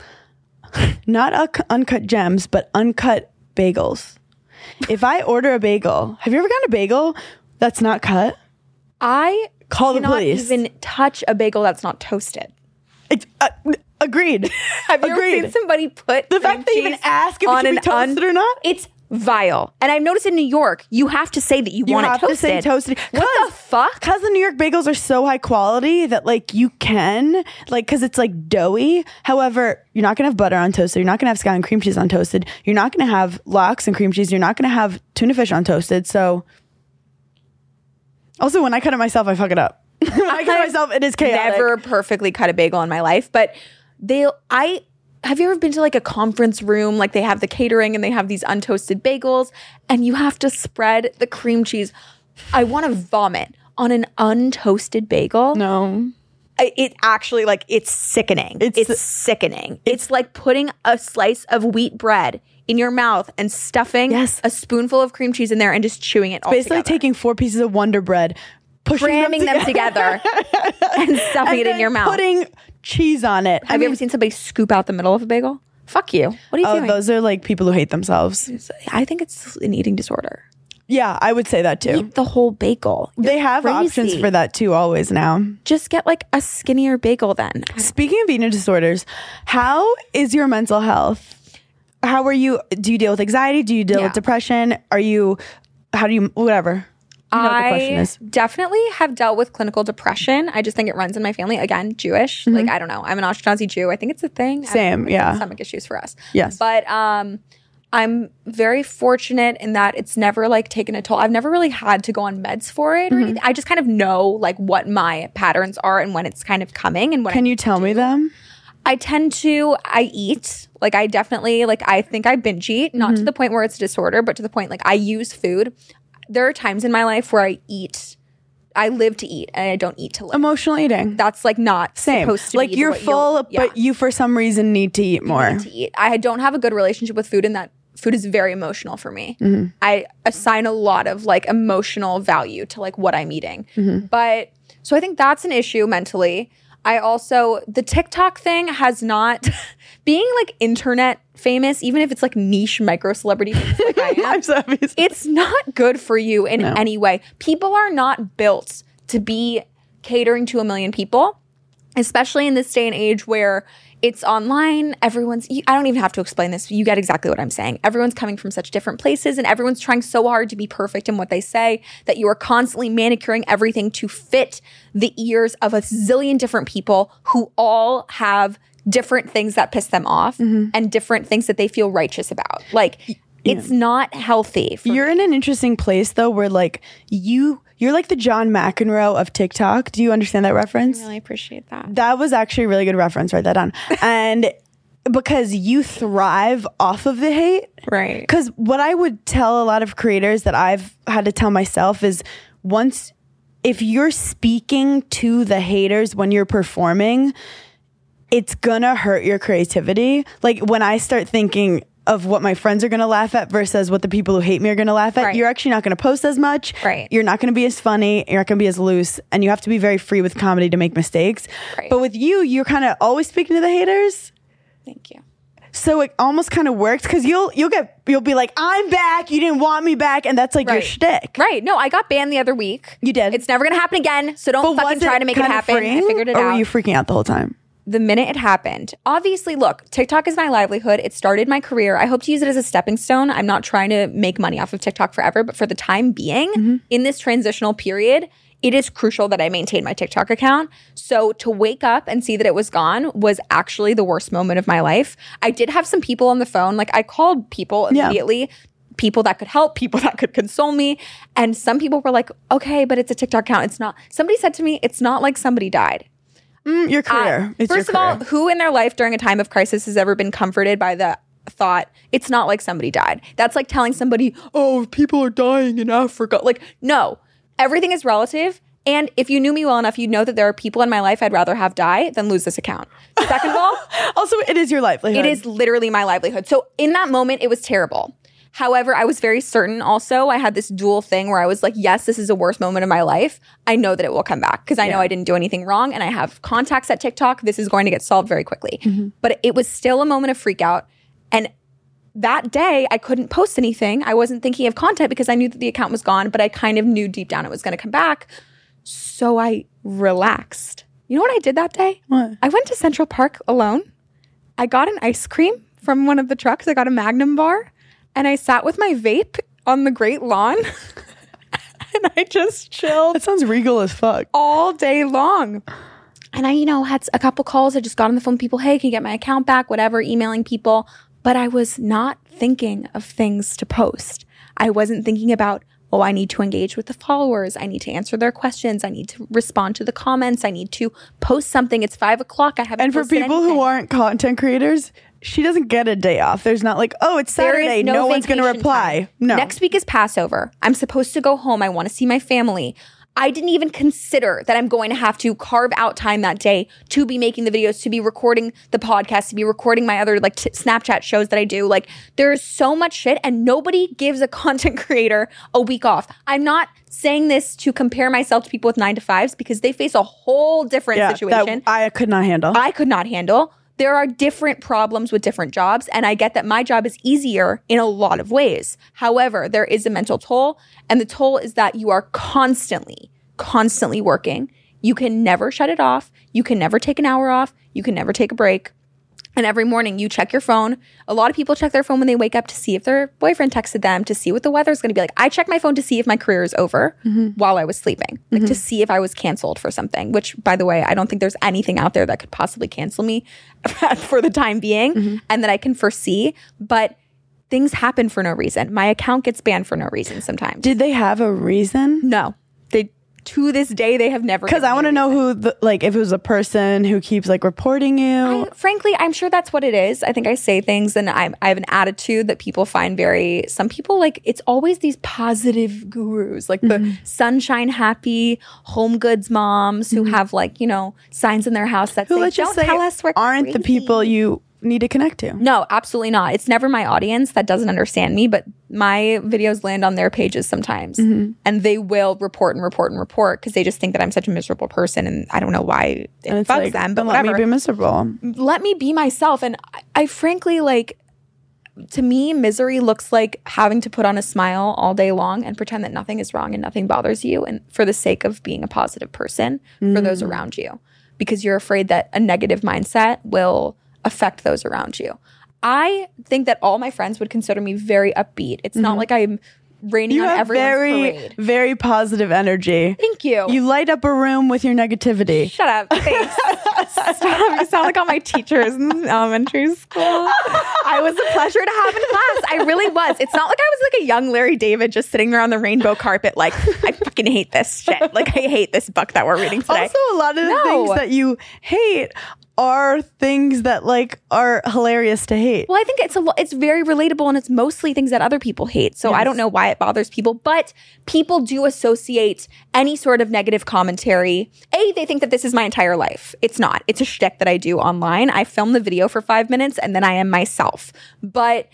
Speaker 2: not un- uncut gems, but uncut bagels. If I order a bagel, have you ever gotten a bagel that's not cut?
Speaker 1: I
Speaker 2: Call the
Speaker 1: cannot
Speaker 2: police.
Speaker 1: even touch a bagel that's not toasted.
Speaker 2: It, uh, agreed.
Speaker 1: Have you
Speaker 2: agreed.
Speaker 1: ever seen somebody put
Speaker 2: the
Speaker 1: cream
Speaker 2: fact they even
Speaker 1: cheese
Speaker 2: ask if it
Speaker 1: on
Speaker 2: should be
Speaker 1: an
Speaker 2: toasted
Speaker 1: un-
Speaker 2: or not?
Speaker 1: It's vile. And I've noticed in New York, you have to say that you,
Speaker 2: You
Speaker 1: want
Speaker 2: have
Speaker 1: it
Speaker 2: to say
Speaker 1: toasted.
Speaker 2: toasted.
Speaker 1: What the fuck?
Speaker 2: Because the New York bagels are so high quality that like you can like because it's like doughy. However, you're not gonna have butter on toasted. You're not gonna have scallion cream cheese on toasted. You're not gonna have lox and cream cheese. You're not gonna have tuna fish on toasted. So also when I cut it myself, I fuck it up. when I cut it myself, it is chaotic.
Speaker 1: Never perfectly cut a bagel in my life, but they I have you ever been to like a conference room, like they have the catering and they have these untoasted bagels and you have to spread the cream cheese. I want to vomit on an untoasted bagel.
Speaker 2: No.
Speaker 1: I- It actually like it's sickening. It's,
Speaker 2: It's-
Speaker 1: sickening. It's, like putting a slice of wheat bread in your mouth and stuffing
Speaker 2: Yes.
Speaker 1: a spoonful of cream cheese in there and just chewing it all
Speaker 2: Basically
Speaker 1: together.
Speaker 2: taking four pieces of Wonder Bread, pushing
Speaker 1: cramming them together and stuffing
Speaker 2: and
Speaker 1: it in
Speaker 2: then
Speaker 1: your mouth.
Speaker 2: putting cheese on it.
Speaker 1: Have you ever seen somebody scoop out the middle of a bagel? Fuck you. What are you
Speaker 2: Oh,
Speaker 1: doing?
Speaker 2: those are like people who hate themselves.
Speaker 1: I think it's an eating disorder.
Speaker 2: Yeah, I would say that too.
Speaker 1: Eat the whole bagel.
Speaker 2: They
Speaker 1: You're
Speaker 2: have
Speaker 1: crazy.
Speaker 2: options for that too, always now.
Speaker 1: Just get like a skinnier bagel then.
Speaker 2: Speaking of eating disorders, how is your mental health? How are you? Do you deal with anxiety? Do you deal
Speaker 1: Yeah.
Speaker 2: with depression? Are you, how do you, whatever. You know what the question
Speaker 1: I
Speaker 2: is.
Speaker 1: definitely have dealt with clinical depression. I just think it runs in my family. Again, Jewish. Like, I don't know. I'm an Ashkenazi Jew. I think it's a thing. I don't
Speaker 2: Same,
Speaker 1: know, like,
Speaker 2: yeah.
Speaker 1: Stomach issues for us.
Speaker 2: Yes.
Speaker 1: But um, I'm very fortunate in that it's never like taken a toll. I've never really had to go on meds for it or
Speaker 2: Mm-hmm.
Speaker 1: anything. I just kind of know like what my patterns are and when it's kind of coming and when
Speaker 2: Can
Speaker 1: I
Speaker 2: you tell me them?
Speaker 1: I tend to, I eat, like I definitely, like I think I binge eat, not
Speaker 2: Mm-hmm.
Speaker 1: to the point where it's a disorder, but to the point like I use food. There are times in my life where I eat, I live to eat and I don't eat to live.
Speaker 2: Emotional eating.
Speaker 1: That's like not
Speaker 2: Same.
Speaker 1: supposed to
Speaker 2: Like
Speaker 1: be the
Speaker 2: you're
Speaker 1: way
Speaker 2: full,
Speaker 1: yeah,
Speaker 2: but you for some reason need to eat more.
Speaker 1: to eat. I don't have a good relationship with food in that food is very emotional for me.
Speaker 2: Mm-hmm.
Speaker 1: I assign a lot of like emotional value to like what I'm eating.
Speaker 2: Mm-hmm.
Speaker 1: But so I think that's an issue mentally. I also, the TikTok thing has not, being like internet famous, even if it's like niche micro celebrity things like I am,
Speaker 2: I'm so obvious.
Speaker 1: it's not good for you in
Speaker 2: No.
Speaker 1: any way. People are not built to be catering to a million people, especially in this day and age where it's online. Everyone's, you- I don't even have to explain this. You get exactly what I'm saying. Everyone's coming from such different places and everyone's trying so hard to be perfect in what they say that you are constantly manicuring everything to fit the ears of a zillion different people who all have different things that piss them off
Speaker 2: Mm-hmm.
Speaker 1: and different things that they feel righteous about. Like, it's not healthy. For
Speaker 2: You're in an interesting place though, where like you, you're like the John McEnroe of TikTok. Do you understand that reference?
Speaker 1: I really appreciate that.
Speaker 2: That was actually a really good reference. Write that down. And because you thrive off of the hate.
Speaker 1: Right.
Speaker 2: Because what I would tell a lot of creators that I've had to tell myself is once, if you're speaking to the haters when you're performing, it's gonna hurt your creativity. Like when I start thinking of what my friends are gonna laugh at versus what the people who hate me are gonna laugh at,
Speaker 1: Right.
Speaker 2: you're actually not gonna post as much.
Speaker 1: Right.
Speaker 2: You're not gonna be as funny. You're not gonna be as loose. And you have to be very free with comedy to make mistakes.
Speaker 1: Right.
Speaker 2: But with you, you're kind of always speaking to the haters.
Speaker 1: Thank you.
Speaker 2: So it almost kind of works because you'll you'll get you'll be like, I'm back. You didn't want me back, and that's like your
Speaker 1: Right.
Speaker 2: shtick.
Speaker 1: Right. No, I got banned the other week.
Speaker 2: You did.
Speaker 1: It's never going to happen again. So don't
Speaker 2: But
Speaker 1: fucking
Speaker 2: was
Speaker 1: try to make it
Speaker 2: kind of
Speaker 1: happen.
Speaker 2: freeing,
Speaker 1: I figured it
Speaker 2: or
Speaker 1: out.
Speaker 2: were you freaking out the whole time?
Speaker 1: The minute it happened, obviously, look, TikTok is my livelihood. It started my career. I hope to use it as a stepping stone. I'm not trying to make money off of TikTok forever, but for the time being,
Speaker 2: Mm-hmm.
Speaker 1: in this transitional period, it is crucial that I maintain my TikTok account. So to wake up and see that it was gone was actually the worst moment of my life. I did have some people on the phone. Like I called people
Speaker 2: Yeah.
Speaker 1: immediately, people that could help, people that could console me. And some people were like, okay, but it's a TikTok account. It's not. Somebody said to me, it's not like somebody died.
Speaker 2: Mm, your career.
Speaker 1: Uh,
Speaker 2: It's
Speaker 1: first
Speaker 2: your
Speaker 1: of all,
Speaker 2: career.
Speaker 1: who in their life during a time of crisis has ever been comforted by the thought, it's not like somebody died? That's like telling somebody, oh, people are dying in Africa. Like, no, everything is relative. And if you knew me well enough, you'd know that there are people in my life I'd rather have die than lose this account. Second of all,
Speaker 2: Also, it is your livelihood.
Speaker 1: it is literally my livelihood. So in that moment, it was terrible. However, I was very certain also. I had this dual thing where I was like, yes, this is the worst moment of my life. I know that it will come back because I know
Speaker 2: Yeah.
Speaker 1: I didn't do anything wrong and I have contacts at TikTok. This is going to get solved very quickly.
Speaker 2: Mm-hmm.
Speaker 1: But it was still a moment of freak out. And that day, I couldn't post anything. I wasn't thinking of content because I knew that the account was gone, but I kind of knew deep down it was going to come back. So I relaxed. You know what I did that day?
Speaker 2: What?
Speaker 1: I went to Central Park alone. I got an ice cream from one of the trucks. I got a Magnum bar and I sat with my vape on the great lawn and I just chilled
Speaker 2: That sounds regal as fuck.
Speaker 1: all day long. And I, you know, had a couple calls. I just got on the phone with people. Hey, can you get my account back? Whatever, emailing people. But I was not thinking of things to post. I wasn't thinking about, oh, I need to engage with the followers. I need to answer their questions. I need to respond to the comments. I need to post something. It's five o'clock. I haven't
Speaker 2: And for
Speaker 1: posted
Speaker 2: people
Speaker 1: anything.
Speaker 2: who aren't content creators, she doesn't get a day off. There's not like, oh, it's
Speaker 1: There is
Speaker 2: Saturday. No, one's going to
Speaker 1: vacation
Speaker 2: reply.
Speaker 1: time.
Speaker 2: No.
Speaker 1: Next week is Passover. I'm supposed to go home. I want to see my family. I didn't even consider that I'm going to have to carve out time that day to be making the videos, to be recording the podcast, to be recording my other like t- Snapchat shows that I do. Like there's so much shit and nobody gives a content creator a week off. I'm not saying this to compare myself to people with nine to fives because they face a whole different
Speaker 2: yeah,
Speaker 1: situation.
Speaker 2: that I could not handle.
Speaker 1: I could not handle. There are different problems with different jobs, and I get that my job is easier in a lot of ways. However, there is a mental toll, and the toll is that you are constantly, constantly working. You can never shut it off. You can never take an hour off. You can never take a break. And every morning you check your phone. A lot of people check their phone when they wake up to see if their boyfriend texted them, to see what the weather's going to be like. I check my phone to see if my career is over while I was sleeping, like to see if I was canceled for something, which by the way, I don't think there's anything out there that could possibly cancel me for the time being and that I can foresee. But things happen for no reason. My account gets banned for no reason sometimes.
Speaker 2: Did they have a reason?
Speaker 1: no, they to this day, they have never.
Speaker 2: Because I want to know who, the, like, if it was a person who keeps like reporting you.
Speaker 1: I, frankly, I'm sure that's what it is. I think I say things and I'm, I have an attitude that people find very, some people like, it's always these positive gurus, like the
Speaker 2: Mm-hmm.
Speaker 1: sunshine happy home goods moms who have like, you know, signs in their house that
Speaker 2: who,
Speaker 1: say,
Speaker 2: let's
Speaker 1: don't
Speaker 2: just say,
Speaker 1: tell us we're
Speaker 2: aren't the
Speaker 1: crazy."
Speaker 2: people you need to connect to.
Speaker 1: No, absolutely not. It's never my audience that doesn't understand me, but my videos land on their pages sometimes
Speaker 2: Mm-hmm.
Speaker 1: and they will report and report and report because they just think that I'm such a miserable person and I don't know why it
Speaker 2: And it's
Speaker 1: bugs
Speaker 2: like,
Speaker 1: them, but
Speaker 2: then let
Speaker 1: whatever.
Speaker 2: me be miserable.
Speaker 1: Let me be myself. And I, I frankly, like, to me, misery looks like having to put on a smile all day long and pretend that nothing is wrong and nothing bothers you, and for the sake of being a positive person for those around you, because you're afraid that a negative mindset will affect those around you. I think that all my friends would consider me very upbeat. It's not like I'm raining
Speaker 2: You
Speaker 1: on
Speaker 2: have
Speaker 1: everyone's
Speaker 2: very,
Speaker 1: parade.
Speaker 2: very positive energy.
Speaker 1: Thank you.
Speaker 2: You light up a room with your negativity.
Speaker 1: Shut up. Thanks. Stop. You sound like all my teachers in elementary school. I was a pleasure to have in class. I really was. It's not like I was like a young Larry David just sitting there on the rainbow carpet like, I fucking hate this shit. Like, I hate this book that we're reading today.
Speaker 2: Also, a lot of the
Speaker 1: No.
Speaker 2: things that you hate are things that like are hilarious to hate.
Speaker 1: Well, I think it's a lo- it's very relatable, and it's mostly things that other people hate. So I
Speaker 2: Yes.
Speaker 1: don't know why it bothers people, but people do associate any sort of negative commentary. A, they think that this is my entire life. It's not. It's a shtick that I do online. I film the video for five minutes and then I am myself. But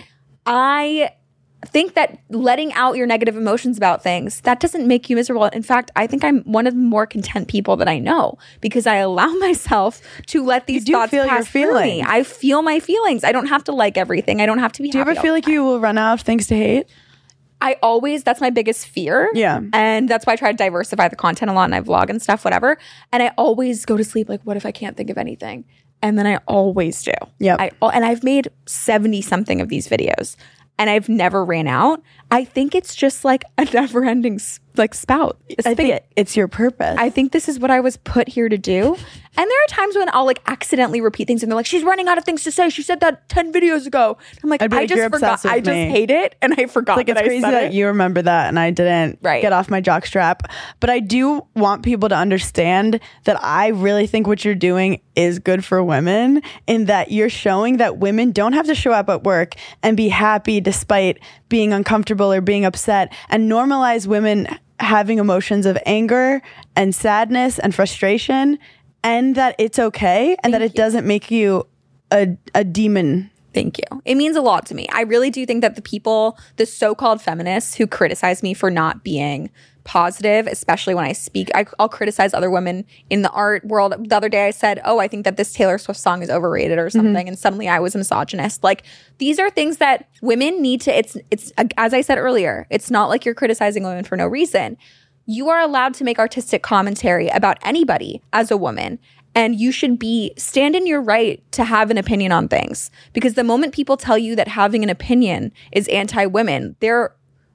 Speaker 1: I think that letting out your negative emotions about things, that doesn't make you miserable. In fact, I think I'm one of the more content people that I know because I allow myself to let these
Speaker 2: do
Speaker 1: thoughts
Speaker 2: feel your
Speaker 1: pass through me.
Speaker 2: feelings.
Speaker 1: I feel my feelings. I don't have to like everything. I don't have to be
Speaker 2: Do you
Speaker 1: happy
Speaker 2: ever feel
Speaker 1: all
Speaker 2: like
Speaker 1: the time.
Speaker 2: you will run out of things to hate?
Speaker 1: I always, that's my biggest fear.
Speaker 2: Yeah.
Speaker 1: And that's why I try to diversify the content a lot and I vlog and stuff, whatever. And I always go to sleep like, what if I can't think of anything? And then I always do.
Speaker 2: Yep.
Speaker 1: I, and I've made seventy something of these videos and I've never ran out. I think it's just like a never ending s- like spout, a
Speaker 2: I think
Speaker 1: spigot.
Speaker 2: it's your purpose.
Speaker 1: I think this is what I was put here to do. And there are times when I'll like accidentally repeat things and they're like, she's running out of things to say. She said that ten videos ago. I'm like,
Speaker 2: I'd be
Speaker 1: I
Speaker 2: like,
Speaker 1: just
Speaker 2: "You're
Speaker 1: forgot.
Speaker 2: obsessed with
Speaker 1: I just
Speaker 2: me."
Speaker 1: hate it. And I forgot
Speaker 2: like
Speaker 1: that
Speaker 2: it's
Speaker 1: I
Speaker 2: crazy
Speaker 1: said
Speaker 2: that
Speaker 1: it.
Speaker 2: you remember that and I didn't
Speaker 1: Right.
Speaker 2: get off my jock strap. But I do want people to understand that I really think what you're doing is good for women, in that you're showing that women don't have to show up at work and be happy despite being uncomfortable or being upset, and normalize women having emotions of anger and sadness and frustration, and that it's okay and that it doesn't make you a, a demon.
Speaker 1: Thank you. It means a lot to me. I really do think that the people, the so-called feminists who criticize me for not being positive, especially when I speak, I, I'll criticize other women in the art world. The other day I said, oh, I think that this Taylor Swift song is overrated or something. And suddenly I was a misogynist. Like, these are things that women need to, it's, it's, as I said earlier, it's not like you're criticizing women for no reason. You are allowed to make artistic commentary about anybody as a woman. And you should be stand in your right to have an opinion on things. Because the moment people tell you that having an opinion is anti-women, they're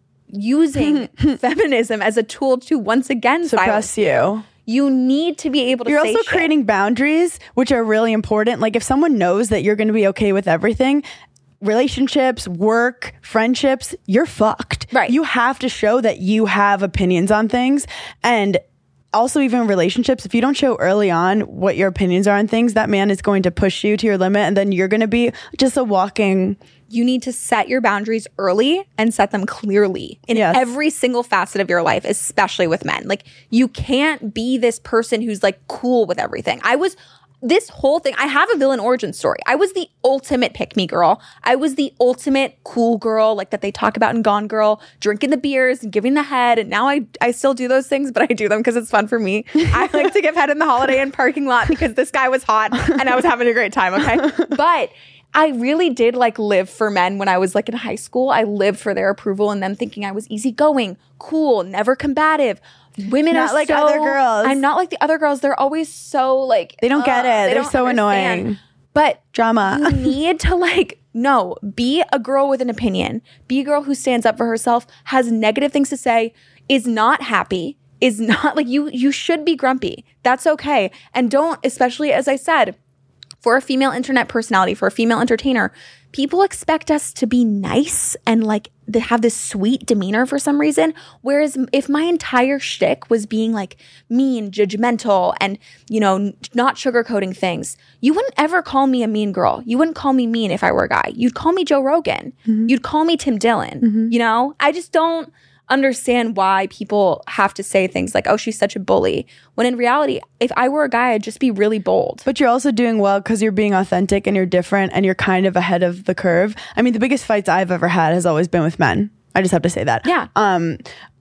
Speaker 1: using feminism as a tool to once again
Speaker 2: Suppress
Speaker 1: silence
Speaker 2: you.
Speaker 1: You need to be able to
Speaker 2: You're
Speaker 1: say
Speaker 2: also
Speaker 1: shit.
Speaker 2: creating boundaries, which are really important. Like, if someone knows that you're going to be okay with everything, relationships, work, friendships, you're fucked.
Speaker 1: Right.
Speaker 2: You have to show that you have opinions on things. And also, even relationships, if you don't show early on what your opinions are on things, that man is going to push you to your limit, and then you're going to be just a walking.
Speaker 1: You need to set your boundaries early and set them clearly in
Speaker 2: Yes.
Speaker 1: every single facet of your life, especially with men. Like, you can't be this person who's like cool with everything. I was this whole thing. I have a villain origin story. I was the ultimate pick me girl. I was the ultimate cool girl, like that they talk about in Gone Girl, drinking the beers and giving the head. And now I, I still do those things, but I do them because it's fun for me. I like to give head in the Holiday Inn parking lot because this guy was hot and I was having a great time. Okay. But I really did like live for men when I was like in high school. I lived for their approval and them thinking I was easygoing, cool, never combative. Women
Speaker 2: Not
Speaker 1: are
Speaker 2: like
Speaker 1: so-
Speaker 2: other girls.
Speaker 1: I'm not like the other girls. They're always so like
Speaker 2: They don't get
Speaker 1: uh,
Speaker 2: it.
Speaker 1: they
Speaker 2: They're
Speaker 1: don't
Speaker 2: so
Speaker 1: understand.
Speaker 2: annoying.
Speaker 1: But
Speaker 2: Drama.
Speaker 1: you need to like no, be a girl with an opinion. Be a girl who stands up for herself, has negative things to say, is not happy, is not like you. You should be grumpy. That's okay, and don't, especially as I said, for a female internet personality, for a female entertainer, people expect us to be nice and like they have this sweet demeanor for some reason. Whereas if my entire shtick was being like mean, judgmental, and, you know, n- not sugarcoating things, you wouldn't ever call me a mean girl. You wouldn't call me mean if I were a guy. You'd call me Joe Rogan. You'd call me Tim Dillon. You know, I just don't understand why people have to say things like, oh, she's such a bully. When in reality, if I were a guy, I'd just be really bold.
Speaker 2: But you're also doing well because you're being authentic and you're different and you're kind of ahead of the curve. I mean, the biggest fights I've ever had has always been with men. I just have to say that.
Speaker 1: Yeah.
Speaker 2: Um,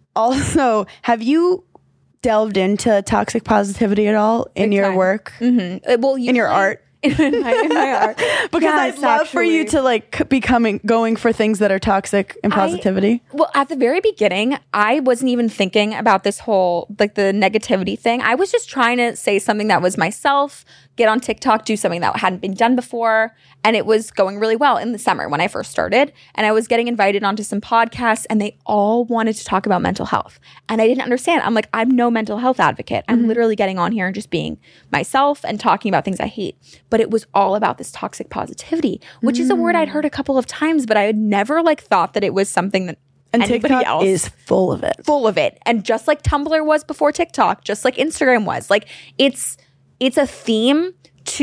Speaker 2: also, have you delved into toxic positivity at all in
Speaker 1: Big
Speaker 2: your
Speaker 1: time.
Speaker 2: work?
Speaker 1: Mm-hmm. Uh, Well,
Speaker 2: In your
Speaker 1: usually
Speaker 2: art?
Speaker 1: in my, in my art.
Speaker 2: Because
Speaker 1: Yes,
Speaker 2: I'd love for you
Speaker 1: actually.
Speaker 2: to like c- be coming, going for things that are toxic and positivity.
Speaker 1: I, well, at the very beginning, I wasn't even thinking about this whole like the negativity thing. I was just trying to say something that was myself, get on TikTok, do something that hadn't been done before. And it was going really well in the summer when I first started. And I was getting invited onto some podcasts and they all wanted to talk about mental health. And I didn't understand. I'm like, I'm no mental health advocate. I'm literally getting on here and just being myself and talking about things I hate. But it was all about this toxic positivity, which is a word I'd heard a couple of times, but I had never like thought that it was something that
Speaker 2: And
Speaker 1: anybody
Speaker 2: TikTok
Speaker 1: else
Speaker 2: is full of it.
Speaker 1: full of it. And just like Tumblr was before TikTok, just like Instagram was, like it's it's a theme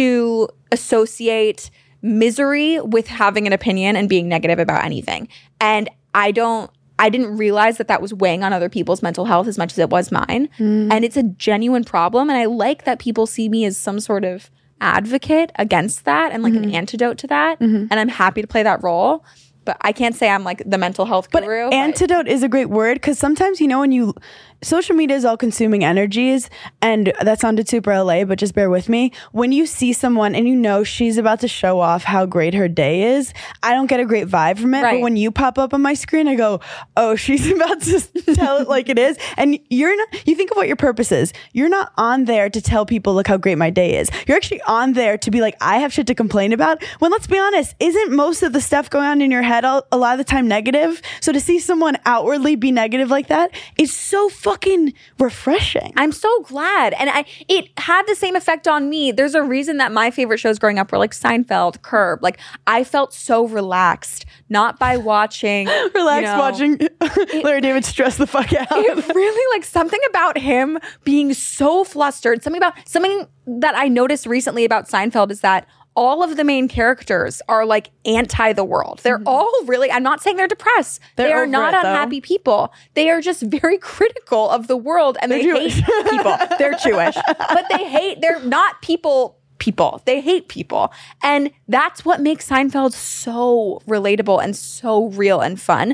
Speaker 1: to associate misery with having an opinion and being negative about anything. And I don't I didn't realize that that was weighing on other people's mental health as much as it was mine.
Speaker 2: Mm.
Speaker 1: And it's a genuine problem. And I like that people see me as some sort of advocate against that and like
Speaker 2: Mm-hmm.
Speaker 1: an antidote to that. And I'm happy to play that role. But I can't say I'm like the mental health
Speaker 2: But
Speaker 1: guru.
Speaker 2: antidote is a great word because sometimes, you know, when you, social media is all consuming energies, and that sounded super L A, but just bear with me. When you see someone and you know she's about to show off how great her day is, I don't get a great vibe from it.
Speaker 1: Right.
Speaker 2: But when you pop up on my screen, I go, oh, she's about to tell it like it is. And you're not, you think of what your purpose is. You're not on there to tell people, look how great my day is. You're actually on there to be like, I have shit to complain about. When let's be honest, isn't most of the stuff going on in your head a, a lot of the time negative? So to see someone outwardly be negative like that is so fucking refreshing.
Speaker 1: I'm so glad. And I it had the same effect on me. There's a reason that my favorite shows growing up were like Seinfeld, Curb. Like I felt so relaxed, not by watching
Speaker 2: Relax
Speaker 1: you know,
Speaker 2: watching Larry David stress the fuck out.
Speaker 1: it really like something about him being so flustered. Something about something that I noticed recently about Seinfeld is that all of the main characters are like anti the world. They're all really, I'm not saying they're depressed.
Speaker 2: They're
Speaker 1: they are
Speaker 2: over
Speaker 1: not
Speaker 2: it, though.
Speaker 1: unhappy people. They are just very critical of the world and
Speaker 2: They're
Speaker 1: they
Speaker 2: Jewish.
Speaker 1: hate people. They're Jewish. But they hate, they're not people people. They hate people. And that's what makes Seinfeld so relatable and so real and fun.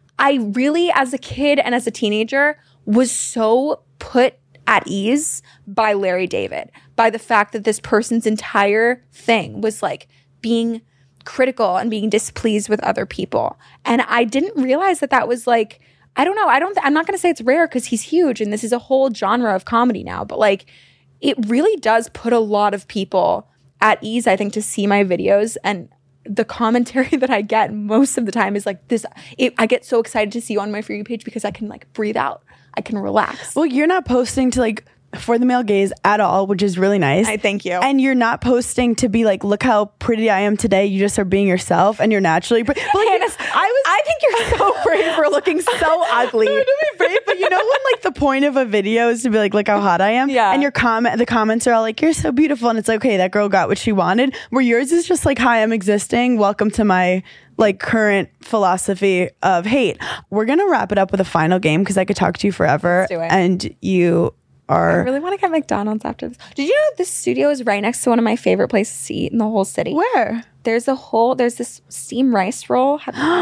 Speaker 1: I really, as a kid and as a teenager, was so put at ease by Larry David, by the fact that this person's entire thing was like being critical and being displeased with other people. And I didn't realize that that was like, I don't know. I don't, I'm not going to say it's rare because he's huge and this is a whole genre of comedy now, but like it really does put a lot of people at ease, I think, to see my videos. And the commentary that I get most of the time is like this. It, I get so excited to see you on my For You page because I can like breathe out. I can relax.
Speaker 2: Well, you're not posting to like for the male gaze at all, which is really nice.
Speaker 1: I thank you.
Speaker 2: And you're not posting to be like, look how pretty I am today. You just are being yourself and you're naturally pretty. But like,
Speaker 1: Hannah,
Speaker 2: I was
Speaker 1: I think you're so brave for looking so ugly.
Speaker 2: No, don't be brave, but you know when like the point of a video is to be like, look how hot I am.
Speaker 1: Yeah.
Speaker 2: And your comment, the comments are all like, you're so beautiful, and it's like, okay, that girl got what she wanted. Where yours is just like, hi, I'm existing. Welcome to my like current philosophy of hate. We're gonna wrap it up with a final game because I could talk to you forever.
Speaker 1: Let's do it.
Speaker 2: And you
Speaker 1: I
Speaker 2: are
Speaker 1: really want to get McDonald's after this. Did you know this studio is right next to one of my favorite places to eat in the whole city?
Speaker 2: where?
Speaker 1: There's a whole, there's this steam rice roll.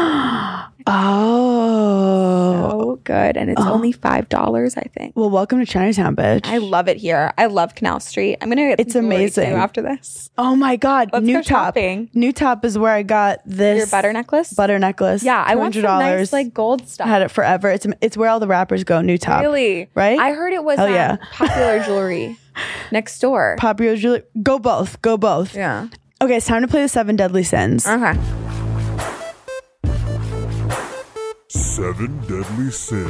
Speaker 2: Oh.
Speaker 1: So good. And it's only five dollars, I think.
Speaker 2: Well, welcome to Chinatown, bitch.
Speaker 1: I love it here. I love Canal Street. I'm going to get
Speaker 2: It's
Speaker 1: some jewelry,
Speaker 2: amazing.
Speaker 1: too, after this.
Speaker 2: Oh my God.
Speaker 1: Let's
Speaker 2: New
Speaker 1: go
Speaker 2: Top.
Speaker 1: shopping.
Speaker 2: New Top is where I got this
Speaker 1: Your butter necklace?
Speaker 2: butter necklace.
Speaker 1: Yeah, I want some
Speaker 2: two hundred dollars.
Speaker 1: nice like gold stuff.
Speaker 2: Had it forever. It's it's where all the rappers go. New Top.
Speaker 1: Really?
Speaker 2: Right?
Speaker 1: I heard it was
Speaker 2: Hell
Speaker 1: um,
Speaker 2: yeah.
Speaker 1: Popular Jewelry next door.
Speaker 2: Popular jewelry. Go both. Go both.
Speaker 1: Yeah.
Speaker 2: Okay, it's time to play the seven deadly sins.
Speaker 1: Okay.
Speaker 3: Seven deadly sins.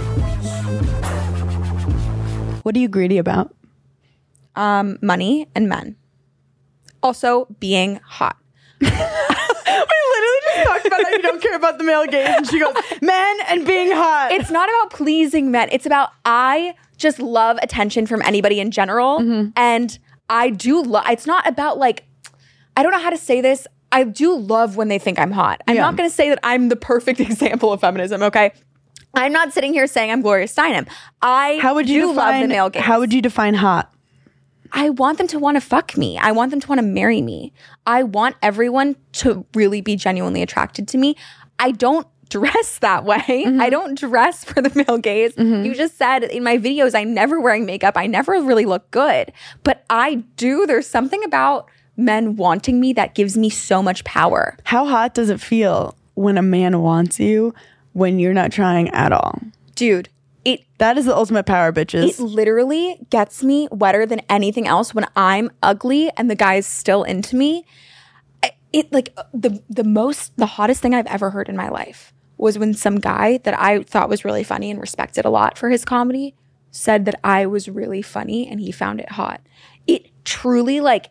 Speaker 2: What are you greedy about?
Speaker 1: Um, money and men. Also, being hot.
Speaker 2: We literally just talked about how you don't care about the male gaze, and she goes, men and being hot.
Speaker 1: It's not about pleasing men. It's about I just love attention from anybody in general.
Speaker 2: Mm-hmm.
Speaker 1: And I do love, it's not about like, I don't know how to say this. I do love when they think I'm hot. I'm
Speaker 2: Yeah.
Speaker 1: not going to say that I'm the perfect example of feminism, okay? I'm not sitting here saying I'm Gloria Steinem. I
Speaker 2: how would you
Speaker 1: do
Speaker 2: define
Speaker 1: love the male gaze.
Speaker 2: How would you define hot?
Speaker 1: I want them to want to fuck me. I want them to want to marry me. I want everyone to really be genuinely attracted to me. I don't dress that way.
Speaker 2: Mm-hmm.
Speaker 1: I don't dress for the male gaze. You just said in my videos, I never wearing makeup. I never really look good. But I do. There's something about men wanting me that gives me so much power.
Speaker 2: How hot does it feel when a man wants you when you're not trying at all?
Speaker 1: Dude, it
Speaker 2: That is the ultimate power, bitches.
Speaker 1: it literally gets me wetter than anything else when I'm ugly and the guy's still into me. I- It like the the most the hottest thing I've ever heard in my life was when some guy that I thought was really funny and respected a lot for his comedy said that I was really funny and he found it hot. It truly like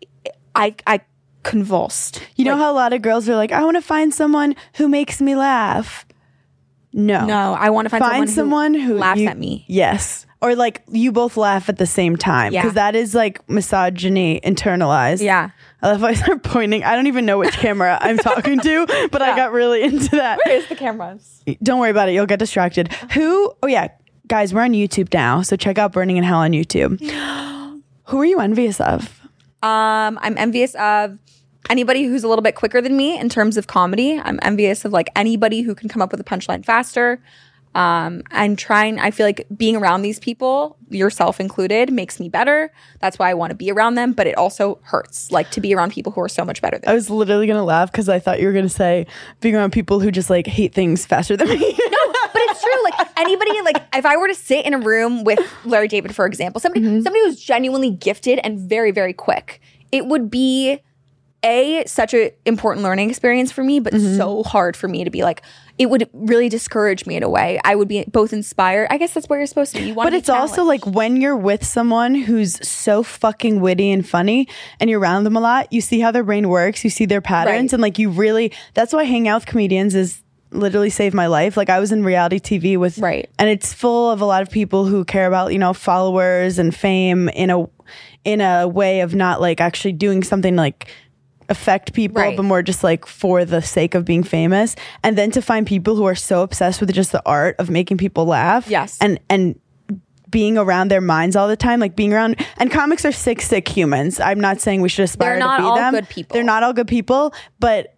Speaker 1: I I convulsed.
Speaker 2: You know how a lot of girls are like, I want to find someone who makes me laugh. No.
Speaker 1: No, I want to find,
Speaker 2: Find
Speaker 1: someone,
Speaker 2: someone who,
Speaker 1: laughs
Speaker 2: you-
Speaker 1: at me.
Speaker 2: Yes. Or like you both laugh at the same time.
Speaker 1: Yeah.
Speaker 2: Because that is like misogyny internalized.
Speaker 1: Yeah.
Speaker 2: I love how I start pointing. I don't even know which camera I'm talking to, but I got really into that.
Speaker 1: Where's the cameras?
Speaker 2: Don't worry about it. You'll get distracted. Who? Oh, yeah. Guys, we're on YouTube now. So check out Burning in Hell on YouTube. Who are you envious of?
Speaker 1: Um, I'm envious of anybody who's a little bit quicker than me in terms of comedy. I'm envious of like anybody who can come up with a punchline faster. Um, and trying, I feel like being around these people, yourself included, makes me better. That's why I want to be around them, but it also hurts like to be around people who are so much better than
Speaker 2: I
Speaker 1: me.
Speaker 2: was literally going to laugh because I thought you were going to say being around people who just like hate things faster than me.
Speaker 1: But it's true. Like anybody, like if I were to sit in a room with Larry David, for example, somebody, somebody who's genuinely gifted and very, very quick, it would be a such an important learning experience for me, but so hard for me to be like. It would really discourage me in a way. I would be both inspired. I guess that's where you're supposed to be. You want
Speaker 2: But
Speaker 1: to be
Speaker 2: it's also like when you're with someone who's so fucking witty and funny and you're around them a lot, you see how their brain works, you see their patterns,
Speaker 1: Right.
Speaker 2: and like you really, that's why hanging out with comedians is literally saved my life. Like I was in reality T V with,
Speaker 1: Right.
Speaker 2: and it's full of a lot of people who care about, you know, followers and fame in a, in a way of not like actually doing something like affect people,
Speaker 1: Right.
Speaker 2: but more just like for the sake of being famous. And then to find people who are so obsessed with just the art of making people laugh.
Speaker 1: Yes.
Speaker 2: And, and, being around their minds all the time, like being around, and comics are sick, sick humans. I'm not saying we should aspire
Speaker 1: They're not
Speaker 2: to be
Speaker 1: all
Speaker 2: them.
Speaker 1: good people.
Speaker 2: They're not all good people, but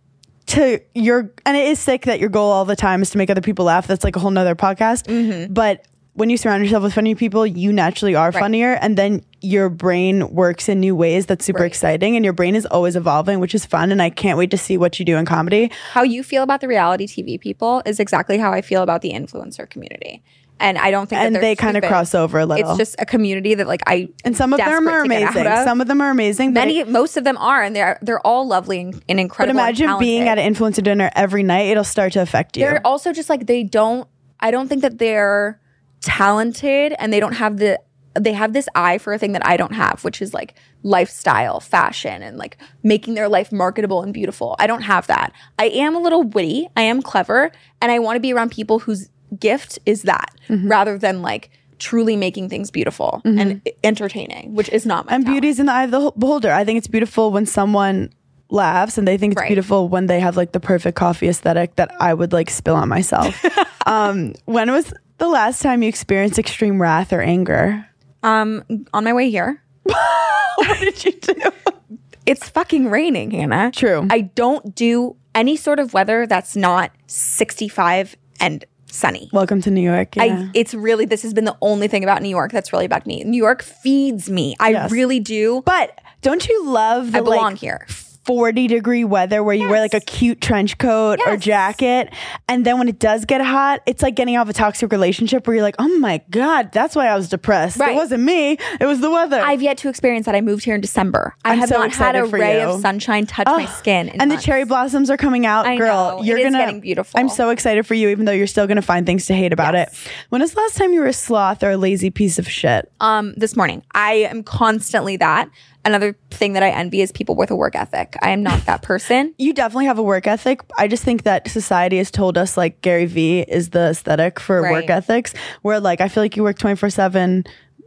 Speaker 2: to your, and it is sick that your goal all the time is to make other people laugh. That's like a whole nother podcast.
Speaker 1: Mm-hmm.
Speaker 2: But when you surround yourself with funny people, you naturally are
Speaker 1: Right.
Speaker 2: funnier, and then your brain works in new ways. That's super
Speaker 1: Right.
Speaker 2: exciting, and your brain is always evolving, which is fun. And I can't wait to see what you do in comedy.
Speaker 1: how you feel about the reality T V people is exactly how I feel about the influencer community. And I don't think
Speaker 2: And
Speaker 1: that they're
Speaker 2: they kind of
Speaker 1: stupid.
Speaker 2: cross over a little.
Speaker 1: It's just a community that like I
Speaker 2: and some of them
Speaker 1: desperate
Speaker 2: are
Speaker 1: to get out
Speaker 2: amazing.
Speaker 1: of.
Speaker 2: Some of them are amazing. but
Speaker 1: Many,
Speaker 2: it-
Speaker 1: most of them are, and they're they're all lovely and, and
Speaker 2: But
Speaker 1: incredible. and
Speaker 2: imagine being at
Speaker 1: talented.
Speaker 2: an influencer dinner every night. It'll start to affect you.
Speaker 1: They're also just like they don't. I don't think that they're talented, and they don't have the. They have this eye for a thing that I don't have, which is like lifestyle, fashion, and like making their life marketable and beautiful. I don't have that. I am a little witty. I am clever, and I want to be around people whose gift is that,
Speaker 2: Mm-hmm.
Speaker 1: rather than like truly making things beautiful and entertaining, which is not my
Speaker 2: and
Speaker 1: talent.
Speaker 2: beauty's in the eye of the beholder. I think it's beautiful when someone laughs, and they think it's
Speaker 1: Right.
Speaker 2: beautiful when they have like the perfect coffee aesthetic that I would like spill on myself. um, when was the last time you experienced extreme wrath or anger?
Speaker 1: Um, on my way here,
Speaker 2: What did you do?
Speaker 1: it's fucking raining, Hannah.
Speaker 2: True.
Speaker 1: I don't do any sort of weather that's not sixty-five and sunny.
Speaker 2: Welcome to New York. Yeah.
Speaker 1: I, it's really, this has been the only thing about New York that's really bugged me. New York feeds me. I
Speaker 2: Yes.
Speaker 1: really do.
Speaker 2: but don't you love the
Speaker 1: I belong
Speaker 2: like,
Speaker 1: here.
Speaker 2: forty degree weather where you wear like a
Speaker 1: Yes.
Speaker 2: cute trench coat or
Speaker 1: Yes.
Speaker 2: jacket, and then when it does get hot, it's like getting out of a toxic relationship where you're like, oh my god, that's why I was depressed.
Speaker 1: Right.
Speaker 2: It wasn't me, it was the weather.
Speaker 1: I've yet to experience that. I moved here in December. I
Speaker 2: I'm
Speaker 1: have
Speaker 2: so
Speaker 1: not had a
Speaker 2: excited for
Speaker 1: ray
Speaker 2: you.
Speaker 1: of sunshine touch my
Speaker 2: Ugh.
Speaker 1: skin. in
Speaker 2: and the
Speaker 1: months.
Speaker 2: cherry blossoms are coming out.
Speaker 1: I
Speaker 2: Girl,
Speaker 1: know.
Speaker 2: you're
Speaker 1: It is
Speaker 2: gonna
Speaker 1: getting beautiful.
Speaker 2: I'm so excited for you, even though you're still gonna find things to hate about
Speaker 1: Yes.
Speaker 2: it. When was the last time you were a sloth or a lazy piece of shit?
Speaker 1: Um, this morning. I am constantly that. Another thing that I envy is people with a work ethic. I am not that person.
Speaker 2: You definitely have a work ethic. I just think that society has told us like Gary Vee is the aesthetic for
Speaker 1: Right.
Speaker 2: work ethics, where like I feel like you work twenty-four seven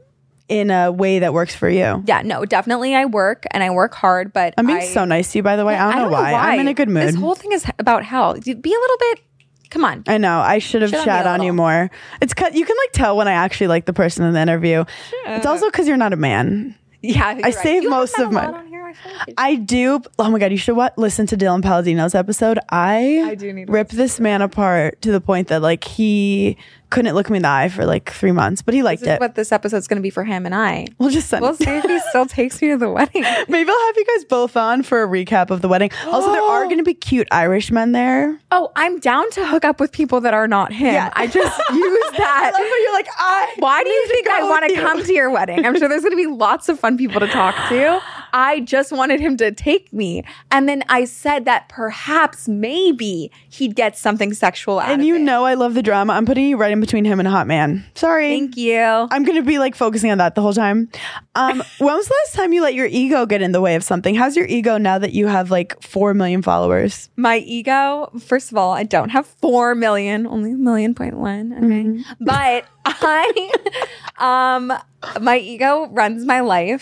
Speaker 2: in a way that works for you.
Speaker 1: Yeah, no, definitely I work and I work hard, but
Speaker 2: I'm being
Speaker 1: I,
Speaker 2: so nice to you, by the way. I, don't know, why. I'm in a good mood.
Speaker 1: This whole thing is about hell. Be a little bit, come on.
Speaker 2: I know. I should have
Speaker 1: Shit on
Speaker 2: shat
Speaker 1: me a
Speaker 2: on you
Speaker 1: little.
Speaker 2: more. It's cut. You can like tell when I actually like the person in the interview. It's also because you're not a man.
Speaker 1: Yeah,
Speaker 2: I
Speaker 1: you're right.
Speaker 2: save
Speaker 1: You have
Speaker 2: most
Speaker 1: said
Speaker 2: of
Speaker 1: a
Speaker 2: my-
Speaker 1: lot on here. I I feel like
Speaker 2: I do. Oh my God, you should what? Listen to Dylan Palladino's episode. I,
Speaker 1: I do need to
Speaker 2: rip this man apart to the point that like he couldn't look me in the eye for like three months, but he liked
Speaker 1: this is
Speaker 2: it.
Speaker 1: what this episode's going to be for him and I.
Speaker 2: We'll just send
Speaker 1: We'll see if he still takes me to the wedding.
Speaker 2: Maybe I'll have you guys both on for a recap of the wedding. Also, there are going to be cute Irish men there.
Speaker 1: Oh, I'm down to hook up with people that are not him.
Speaker 2: Yeah.
Speaker 1: I just use
Speaker 2: I
Speaker 1: that.
Speaker 2: love how you're like, I.
Speaker 1: Why do you
Speaker 2: need to
Speaker 1: think I
Speaker 2: go
Speaker 1: want
Speaker 2: with
Speaker 1: to
Speaker 2: you.
Speaker 1: come to your wedding? I'm sure there's going to be lots of fun people to talk to. I just wanted him to take me. And then I said that perhaps, maybe he'd get something sexual out
Speaker 2: And
Speaker 1: of
Speaker 2: you
Speaker 1: it.
Speaker 2: know I love the drama. I'm putting you right in between him and a hot man. Sorry.
Speaker 1: Thank you.
Speaker 2: I'm going to be like focusing on that the whole time. Um, when was the last time you let your ego get in the way of something? How's your ego now that you have like four million followers?
Speaker 1: My ego, first of all, I don't have four million, only a million point one. Okay.
Speaker 2: Mm-hmm.
Speaker 1: But I, um, my ego runs my life.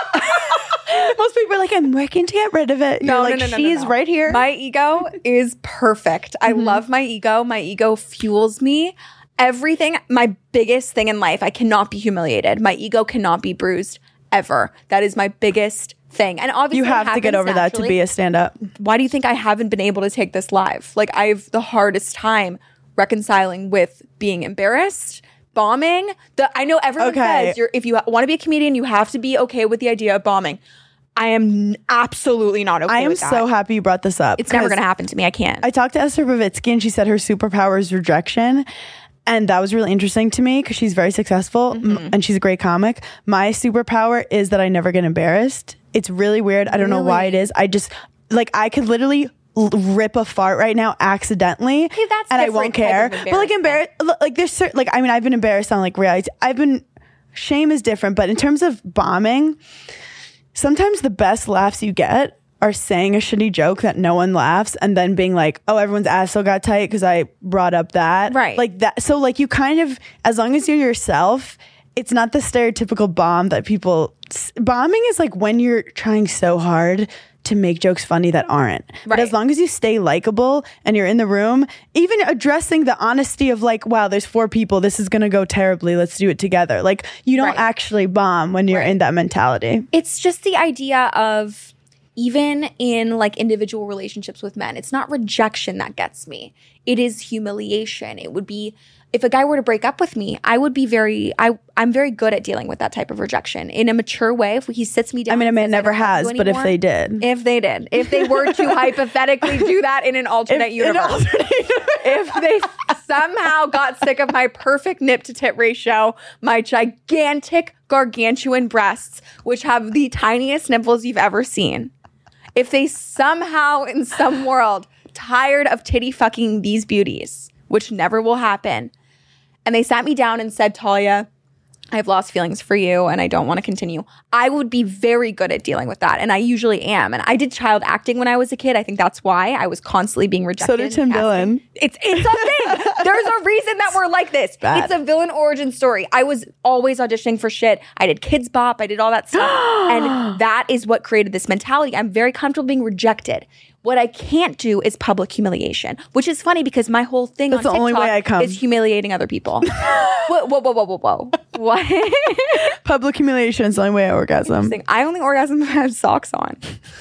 Speaker 2: Most people are like, I'm working to get rid of it.
Speaker 1: No,
Speaker 2: You're like,
Speaker 1: no, no, no,
Speaker 2: she's
Speaker 1: no, no.
Speaker 2: right here.
Speaker 1: My ego is perfect. I love my ego. My ego fuels me. Everything, my biggest thing in life, I cannot be humiliated. My ego cannot be bruised ever. That is my biggest thing. And obviously,
Speaker 2: you
Speaker 1: it
Speaker 2: have to get
Speaker 1: happens
Speaker 2: over that to
Speaker 1: naturally.
Speaker 2: be a stand-up.
Speaker 1: Why do you think I haven't been able to take this live? Like, I have the hardest time reconciling with being embarrassed, bombing. The I know everyone
Speaker 2: Okay.
Speaker 1: says you're if you want to be a comedian, you have to be okay with the idea of bombing. I am n- absolutely not okay
Speaker 2: I am
Speaker 1: with that.
Speaker 2: so happy you brought this up.
Speaker 1: It's never
Speaker 2: 'cause
Speaker 1: going to happen to me. I can't.
Speaker 2: I talked to Esther Bavitsky and she said her superpower is rejection. And that was really interesting to me because she's very successful
Speaker 1: Mm-hmm.
Speaker 2: m- and she's a great comic. My superpower is that I never get embarrassed. It's really weird. I don't know why it
Speaker 1: Really?
Speaker 2: is. I just, like, I could literally l- rip a fart right now accidentally
Speaker 1: Okay, that's
Speaker 2: and I
Speaker 1: different
Speaker 2: won't
Speaker 1: type
Speaker 2: care.
Speaker 1: of
Speaker 2: But like embarrassed, like there's certain, like, I mean, I've been embarrassed on like reality. I've been, shame is different. But in terms of bombing, sometimes the best laughs you get are saying a shitty joke that no one laughs and then being like, oh, everyone's asshole got tight because I brought up that.
Speaker 1: Right.
Speaker 2: Like that. So like you kind of, as long as you're yourself, it's not the stereotypical bomb that people, s- bombing is like when you're trying so hard to make jokes funny that aren't. But
Speaker 1: Right.
Speaker 2: as long as you stay likable and you're in the room, even addressing the honesty of like, wow, there's four people, this is going to go terribly, let's do it together. Like you don't
Speaker 1: Right.
Speaker 2: actually bomb when you're
Speaker 1: Right.
Speaker 2: in that mentality.
Speaker 1: It's just the idea of even in like individual relationships with men, it's not rejection that gets me. It is humiliation. It would be if a guy were to break up with me, I would be very I I'm very good at dealing with that type of rejection in a mature way. If he sits me down,
Speaker 2: I mean, a
Speaker 1: and
Speaker 2: man
Speaker 1: says,
Speaker 2: never
Speaker 1: "I don't love
Speaker 2: has,
Speaker 1: you
Speaker 2: but if
Speaker 1: anymore,"
Speaker 2: they did.
Speaker 1: if they did, if they were to hypothetically do that in an alternate
Speaker 2: If- in an
Speaker 1: universe,
Speaker 2: alternate
Speaker 1: if they somehow got sick of my perfect nip to tit ratio, my gigantic gargantuan breasts, which have the tiniest nipples you've ever seen, if they somehow in some world tired of titty fucking these beauties, which never will happen, and they sat me down and said, Talia, I've lost feelings for you and I don't want to continue, I would be very good at dealing with that. And I usually am. And I did child acting when I was a kid. I think that's why I was constantly being rejected.
Speaker 2: So did
Speaker 1: in
Speaker 2: Tim
Speaker 1: casting.
Speaker 2: Dillon.
Speaker 1: It's it's a thing. There's a reason that we're like this.
Speaker 2: bad.
Speaker 1: It's a villain origin story. I was always auditioning for shit. I did Kids Bop. I did all that stuff. And that is what created this mentality. I'm very comfortable being rejected. What I can't do is public humiliation, which is funny because my whole thing
Speaker 2: That's
Speaker 1: on
Speaker 2: the only
Speaker 1: TikTok
Speaker 2: way I come.
Speaker 1: is humiliating other people. whoa, whoa, whoa, whoa, whoa, whoa. What?
Speaker 2: Public humiliation is the only way I orgasm.
Speaker 1: I only orgasm if I have socks on.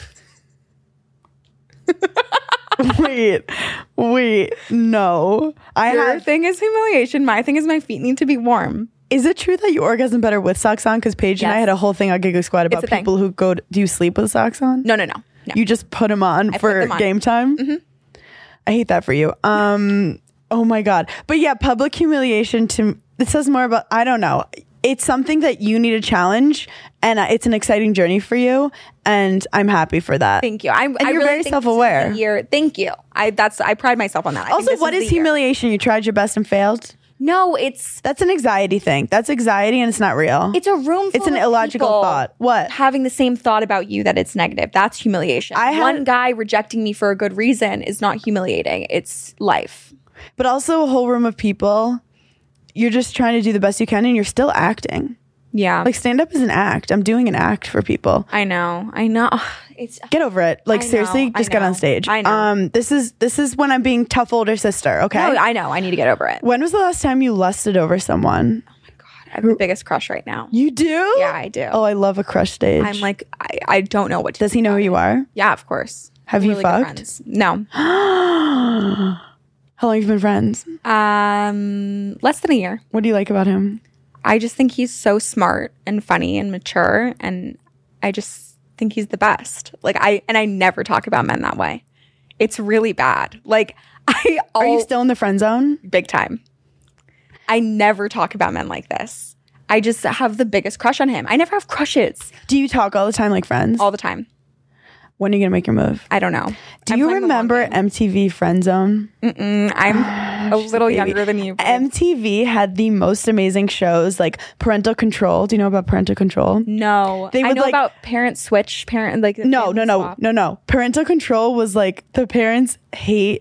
Speaker 2: wait, wait, no. I
Speaker 1: Your
Speaker 2: have.
Speaker 1: thing is humiliation. My thing is my feet need to be warm.
Speaker 2: Is it true that you orgasm better with socks on? Because Paige and I
Speaker 1: Yes.
Speaker 2: had a whole thing on Giggle Squad about
Speaker 1: a thing.
Speaker 2: people who go. To, do you sleep with socks on?
Speaker 1: No, no, no. no.
Speaker 2: You just put them on
Speaker 1: put
Speaker 2: for
Speaker 1: them on.
Speaker 2: game time. Mm-hmm. I hate that for you. Um. Oh my god. But yeah, public humiliation. To it says more about. I don't know. It's something that you need a challenge, and uh, it's an exciting journey for you. And I'm happy for that.
Speaker 1: Thank you. I'm, I
Speaker 2: you're
Speaker 1: really
Speaker 2: very
Speaker 1: think
Speaker 2: self-aware.
Speaker 1: this is the year. Thank you. I that's I pride myself on that. I think
Speaker 2: Also,
Speaker 1: this
Speaker 2: what is,
Speaker 1: the year.
Speaker 2: humiliation? You tried your best and failed.
Speaker 1: No, it's
Speaker 2: That's an anxiety thing. That's anxiety, and it's not real.
Speaker 1: it's a room. Full
Speaker 2: It's an
Speaker 1: of
Speaker 2: illogical
Speaker 1: people
Speaker 2: thought. What?
Speaker 1: having the same thought about you that it's negative? That's humiliation.
Speaker 2: I had-
Speaker 1: One guy rejecting me for a good reason is not humiliating. It's life.
Speaker 2: But also a whole room of people. You're just trying to do the best you can, and you're still acting.
Speaker 1: Yeah,
Speaker 2: Like stand up is an act. I'm doing an act for people.
Speaker 1: I know. I know. It's
Speaker 2: Get over it. Like
Speaker 1: I know,
Speaker 2: seriously,
Speaker 1: I
Speaker 2: just get
Speaker 1: know,
Speaker 2: on stage.
Speaker 1: I know.
Speaker 2: Um, this is this is when I'm being tough older sister. Okay.
Speaker 1: no, I know. I need to get over it.
Speaker 2: When was the last time you lusted over someone?
Speaker 1: I have the biggest crush right now.
Speaker 2: You do?
Speaker 1: Yeah, I do.
Speaker 2: Oh, I love a crush stage.
Speaker 1: I'm like, I, I don't know what to
Speaker 2: Does he know who you are?
Speaker 1: Yeah, of course.
Speaker 2: Have you
Speaker 1: Really good
Speaker 2: fucked?
Speaker 1: friends. No.
Speaker 2: How long have you been friends?
Speaker 1: Um, less than a year.
Speaker 2: What do you like about him?
Speaker 1: I just think he's so smart and funny and mature, and I just think he's the best. Like I and I never talk about men that way. It's really bad. Like I
Speaker 2: Are you
Speaker 1: al-
Speaker 2: still in the friend zone?
Speaker 1: big time. I never talk about men like this. I just have the biggest crush on him. I never have crushes
Speaker 2: Do you talk all the time like friends?
Speaker 1: all the time.
Speaker 2: When are you gonna make your move?
Speaker 1: I don't know.
Speaker 2: Do
Speaker 1: I'm
Speaker 2: you
Speaker 1: playing the long
Speaker 2: remember
Speaker 1: game.
Speaker 2: M T V Friend Zone?
Speaker 1: Mm, I'm a little younger than you.
Speaker 2: M T V had the most amazing shows like Parental Control. Do you know about Parental Control?
Speaker 1: No,
Speaker 2: They
Speaker 1: I
Speaker 2: would,
Speaker 1: know
Speaker 2: like-
Speaker 1: about parent switch, parent like
Speaker 2: No, no,
Speaker 1: family
Speaker 2: no,
Speaker 1: swap.
Speaker 2: no, no. Parental Control was like the parents hate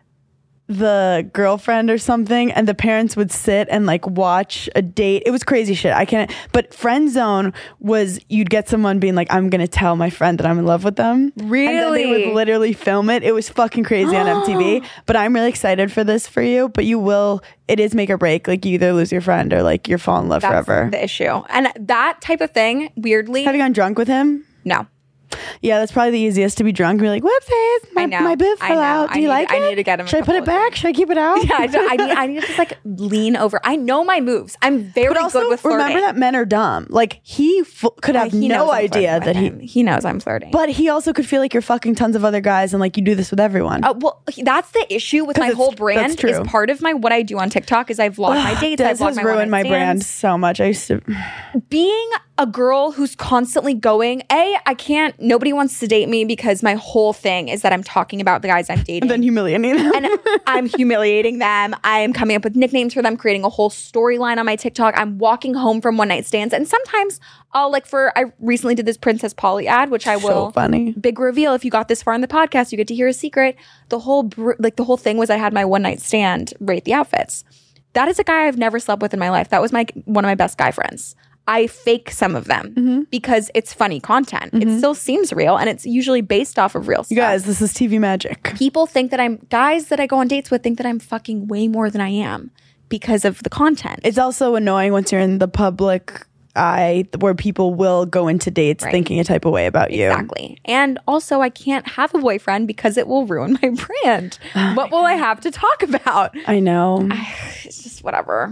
Speaker 2: the girlfriend or something, and the parents would sit and like watch a date. It was crazy shit. I can't. But Friend Zone was you'd get someone being like, "I'm gonna tell my friend that I'm in love with them." And then they
Speaker 1: Really?
Speaker 2: would literally film it. It was fucking crazy on M T V. But I'm really excited for this for you. But you will. It is make or break. Like you either lose your friend or like you're fall in love
Speaker 1: That's
Speaker 2: forever.
Speaker 1: the issue, and that type of thing. Weirdly,
Speaker 2: Have you gone drunk with him?
Speaker 1: no.
Speaker 2: Yeah, that's probably the easiest to be drunk and be like, whoopsies, my,
Speaker 1: I know.
Speaker 2: my boob
Speaker 1: I
Speaker 2: fell
Speaker 1: know.
Speaker 2: out. Do
Speaker 1: I
Speaker 2: you
Speaker 1: need-
Speaker 2: like
Speaker 1: I
Speaker 2: it?
Speaker 1: need to get him a
Speaker 2: Should I put
Speaker 1: couple
Speaker 2: it
Speaker 1: of
Speaker 2: back?
Speaker 1: things.
Speaker 2: Should I keep it out?
Speaker 1: Yeah, I, don't- I need. I need to just like lean over. I know my moves. I'm very
Speaker 2: But also,
Speaker 1: good with flirting.
Speaker 2: remember that men are dumb. Like, he f- could have
Speaker 1: He knows
Speaker 2: no
Speaker 1: I'm
Speaker 2: idea
Speaker 1: flirting
Speaker 2: that
Speaker 1: with
Speaker 2: he...
Speaker 1: him. He knows I'm flirting.
Speaker 2: But he also could feel like you're fucking tons of other guys and like you do this with everyone.
Speaker 1: Uh, well, that's the issue with
Speaker 2: 'Cause
Speaker 1: my
Speaker 2: it's-
Speaker 1: whole
Speaker 2: that's
Speaker 1: brand.
Speaker 2: true.
Speaker 1: Is part of my what I do on TikTok is I vlog my dates. I
Speaker 2: This
Speaker 1: vlog
Speaker 2: has
Speaker 1: my
Speaker 2: ruined my
Speaker 1: one-night
Speaker 2: brand
Speaker 1: stands.
Speaker 2: so much. I used to...
Speaker 1: Being a girl who's constantly going, A, I can't, nobody wants to date me because my whole thing is that I'm talking about the guys I'm dating.
Speaker 2: And then humiliating them.
Speaker 1: and I'm humiliating them. I am coming up with nicknames for them, creating a whole storyline on my TikTok. I'm walking home from one night stands. And sometimes I'll like for, I recently did this Princess Polly ad, which I will.
Speaker 2: So funny.
Speaker 1: Big reveal. If you got this far in the podcast, you get to hear a secret. The whole, br- like the whole thing was I had my one night stand rate the outfits. That is a guy I've never slept with in my life. That was my one of my best guy friends. I fake some of them
Speaker 2: Mm-hmm.
Speaker 1: because it's funny content. It still seems real and it's usually based off of real stuff.
Speaker 2: You guys, this is T V magic.
Speaker 1: People think that I'm, guys that I go on dates with think that I'm fucking way more than I am because of the content.
Speaker 2: It's also annoying once you're in the public eye where people will go into dates
Speaker 1: Right.
Speaker 2: thinking a type of way about you.
Speaker 1: Exactly. And also, I can't have a boyfriend because it will ruin my brand. What will I have to talk about?
Speaker 2: I know.
Speaker 1: It's just whatever.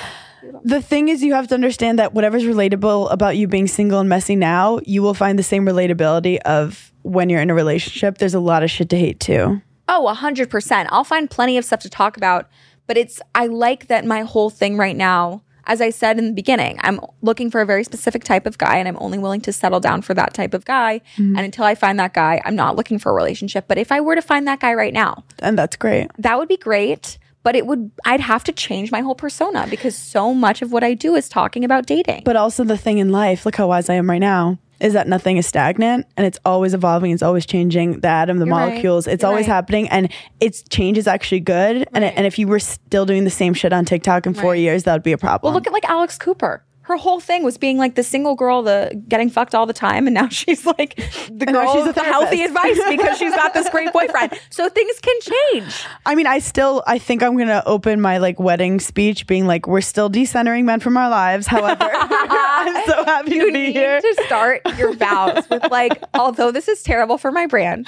Speaker 2: The thing is, you have to understand that whatever's relatable about you being single and messy now, you will find the same relatability of when you're in a relationship. There's a lot of shit to hate too.
Speaker 1: Oh, one hundred percent. I'll find plenty of stuff to talk about. But it's, I like that my whole thing right now, as I said in the beginning, I'm looking for a very specific type of guy and I'm only willing to settle down for that type of guy.
Speaker 2: Mm-hmm.
Speaker 1: And until I find that guy, I'm not looking for a relationship. But if I were to find that guy right now,
Speaker 2: And that's great.
Speaker 1: that would be great. But it would, I'd have to change my whole persona because so much of what I do is talking about dating.
Speaker 2: But also the thing in life, look how wise I am right now, is that nothing is stagnant and it's always evolving. It's always changing. The atom, the
Speaker 1: You're right.
Speaker 2: molecules, it's
Speaker 1: You're
Speaker 2: always
Speaker 1: right.
Speaker 2: happening. And it's change is actually good. And, and if you were still doing the same shit on TikTok in four
Speaker 1: Right.
Speaker 2: years, that would be a problem.
Speaker 1: Well, look at like Alex Cooper. Her whole thing was being like the single girl, the getting fucked all the time, and now she's like the
Speaker 2: And now
Speaker 1: girl
Speaker 2: she's a
Speaker 1: with the healthy
Speaker 2: therapist.
Speaker 1: advice because she's got this great boyfriend. So things can change.
Speaker 2: I mean, I still, I think I'm going to open my like wedding speech being like, we're still decentering men from our lives. However, I'm so happy
Speaker 1: You
Speaker 2: to be
Speaker 1: need
Speaker 2: here.
Speaker 1: to start your vows with like, although this is terrible for my brand.
Speaker 2: No,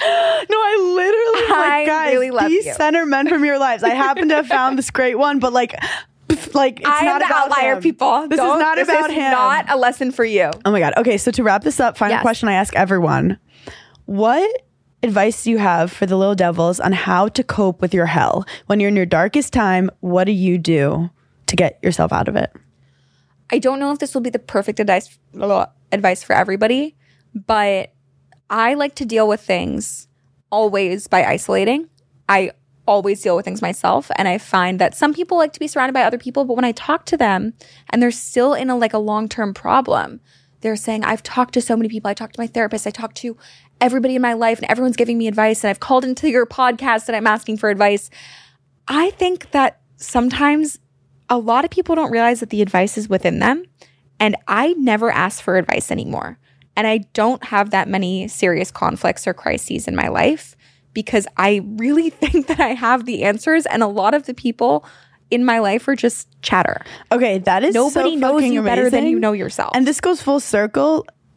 Speaker 2: I literally was
Speaker 1: I
Speaker 2: like, guys,
Speaker 1: really love you.
Speaker 2: decenter men from your lives. I happen to have found this great one, but like, like it's
Speaker 1: I am
Speaker 2: not
Speaker 1: the
Speaker 2: about
Speaker 1: outlier,
Speaker 2: him.
Speaker 1: people.
Speaker 2: This
Speaker 1: Don't-
Speaker 2: is not
Speaker 1: this
Speaker 2: about
Speaker 1: is
Speaker 2: him.
Speaker 1: Not a lesson for you.
Speaker 2: Oh my God. Okay. So to wrap this up, final
Speaker 1: Yes.
Speaker 2: question I ask everyone. What advice do you have for the little devils on how to cope with your hell? When you're in your darkest time, what do you do to get yourself out of it?
Speaker 1: I don't know if this will be the perfect advice advice for everybody, but I like to deal with things always by isolating. I always deal with things myself, and I find that some people like to be surrounded by other people, but when I talk to them and they're still in a like a long-term problem, they're saying, I've talked to so many people. I talked to my therapist. I talked to everybody in my life and everyone's giving me advice, and I've called into your podcast and I'm asking for advice. I think that sometimes a lot of people don't realize that the advice is within them. And I never ask for advice anymore. And I don't have that many serious conflicts or crises in my life because I really think that I have the answers. And a lot of the people in my life are just chatter.
Speaker 2: Okay, that is
Speaker 1: Nobody
Speaker 2: so
Speaker 1: knows
Speaker 2: fucking
Speaker 1: you better than
Speaker 2: amazing.
Speaker 1: you know yourself.
Speaker 2: And this goes full circle.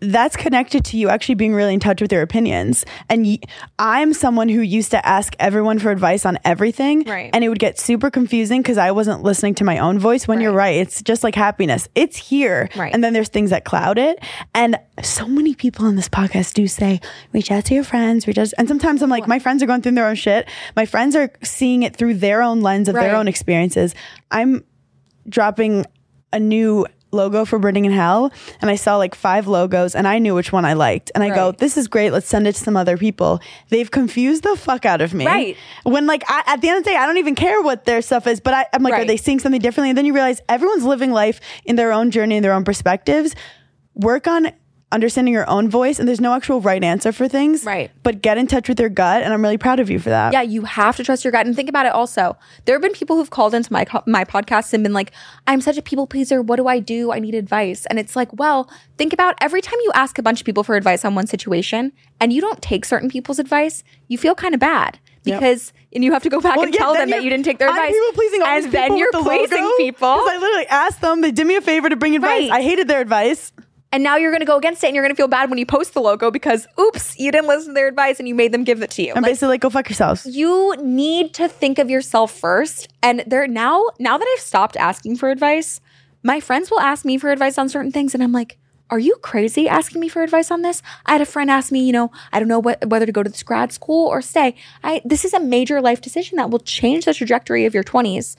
Speaker 2: that's connected to you actually being really in touch with your opinions. And y- I'm someone who used to ask everyone for advice on everything.
Speaker 1: Right.
Speaker 2: And it would get super confusing because I wasn't listening to my own voice. When
Speaker 1: Right.
Speaker 2: you're right, it's just like happiness. It's here.
Speaker 1: Right.
Speaker 2: And then there's things that cloud it. And so many people on this podcast do say, reach out to your friends, reach out. And sometimes I'm like, my friends are going through their own shit. My friends are seeing it through their own lens of
Speaker 1: Right.
Speaker 2: their own experiences. I'm dropping a new logo for Burning in Hell, and I saw like five logos and I knew which one I liked, and I go,
Speaker 1: Right.
Speaker 2: this is great, let's send it to some other people. They've confused the fuck out of me,
Speaker 1: Right.
Speaker 2: when like I, at the end of the day I don't even care what their stuff is, but I, I'm like,
Speaker 1: Right.
Speaker 2: are they seeing something differently? And then you realize everyone's living life in their own journey, in their own perspectives. Work on understanding your own voice, and there's no actual right answer for things,
Speaker 1: Right.
Speaker 2: but get in touch with your gut, and I'm really proud of you for that.
Speaker 1: Yeah, you have to trust your gut. And think about it also. There have been people who've called into my co- my podcast and been like, I'm such a people pleaser. What do I do? I need advice. And it's like, well, think about every time you ask a bunch of people for advice on one situation and you don't take certain people's advice, you feel kind of bad.
Speaker 2: Yep.
Speaker 1: Because and you have to go back
Speaker 2: Well,
Speaker 1: and
Speaker 2: yeah,
Speaker 1: tell
Speaker 2: then
Speaker 1: them that
Speaker 2: you're-
Speaker 1: you didn't take their
Speaker 2: I'm
Speaker 1: advice.
Speaker 2: people pleasing all
Speaker 1: and
Speaker 2: these
Speaker 1: then
Speaker 2: people
Speaker 1: you're
Speaker 2: with the
Speaker 1: pleasing
Speaker 2: logo,
Speaker 1: people.
Speaker 2: 'cause I literally asked them, they did me a favor to bring advice.
Speaker 1: Right.
Speaker 2: I hated their advice.
Speaker 1: And now you're going to go against it and you're going to feel bad when you post the logo because, oops, you didn't listen to their advice and you made them give it to you.
Speaker 2: I'm
Speaker 1: Like,
Speaker 2: basically like, go fuck yourselves.
Speaker 1: you need to think of yourself first. And there now, now that I've stopped asking for advice, my friends will ask me for advice on certain things. And I'm like, are you crazy asking me for advice on this? I had a friend ask me, you know, I don't know what, whether to go to this grad school or stay. I, this is a major life decision that will change the trajectory of your twenties.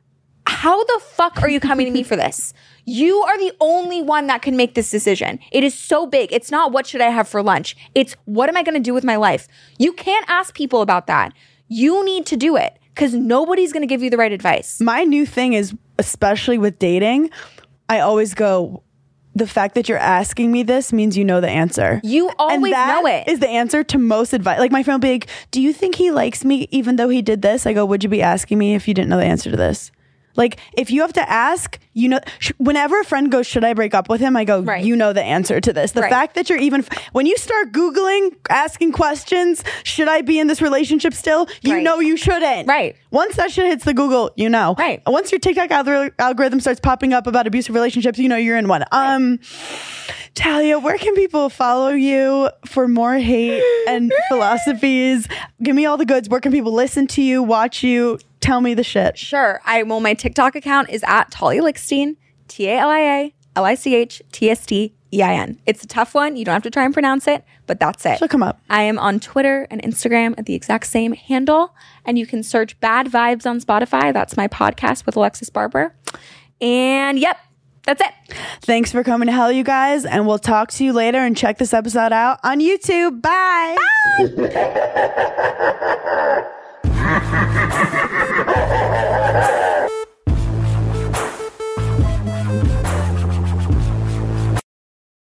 Speaker 1: How the fuck are you coming to me for this? You are the only one that can make this decision. It is so big. It's not what should I have for lunch? It's what am I going to do with my life? You can't ask people about that. You need to do it because nobody's going to give you the right advice.
Speaker 2: My new thing is, especially with dating, I always go, the fact that you're asking me this means you know the answer.
Speaker 1: You always
Speaker 2: and that
Speaker 1: know it.
Speaker 2: is the answer to most advice. Like my friend will be like, do you think he likes me even though he did this? I go, would you be asking me if you didn't know the answer to this? Like, if you have to ask, you know, sh- whenever a friend goes, should I break up with him? I go,
Speaker 1: Right.
Speaker 2: you know the answer to this. The
Speaker 1: Right.
Speaker 2: fact that you're even, when you start Googling, asking questions, should I be in this relationship still? You
Speaker 1: Right.
Speaker 2: know you shouldn't.
Speaker 1: Right.
Speaker 2: Once that shit hits the Google, you know.
Speaker 1: Right.
Speaker 2: Once your TikTok algor- algorithm starts popping up about abusive relationships, you know you're in one. Um, Talia, where can people follow you for more hate and philosophies? Give me all the goods. Where can people listen to you, watch you? Tell me the shit.
Speaker 1: Sure. I well, my TikTok account is at Talia Lichstein, T A L I A L I C H T S T E I N. It's a tough one. You don't have to try and pronounce it, but that's it.
Speaker 2: She'll come up.
Speaker 1: I am on Twitter and Instagram at the exact same handle. And you can search Bad Vibes on Spotify. That's my podcast with Alexis Barber. And yep, that's it.
Speaker 2: Thanks for coming to hell, you guys. And we'll talk to you later, and check this episode out on YouTube. Bye.
Speaker 1: Bye.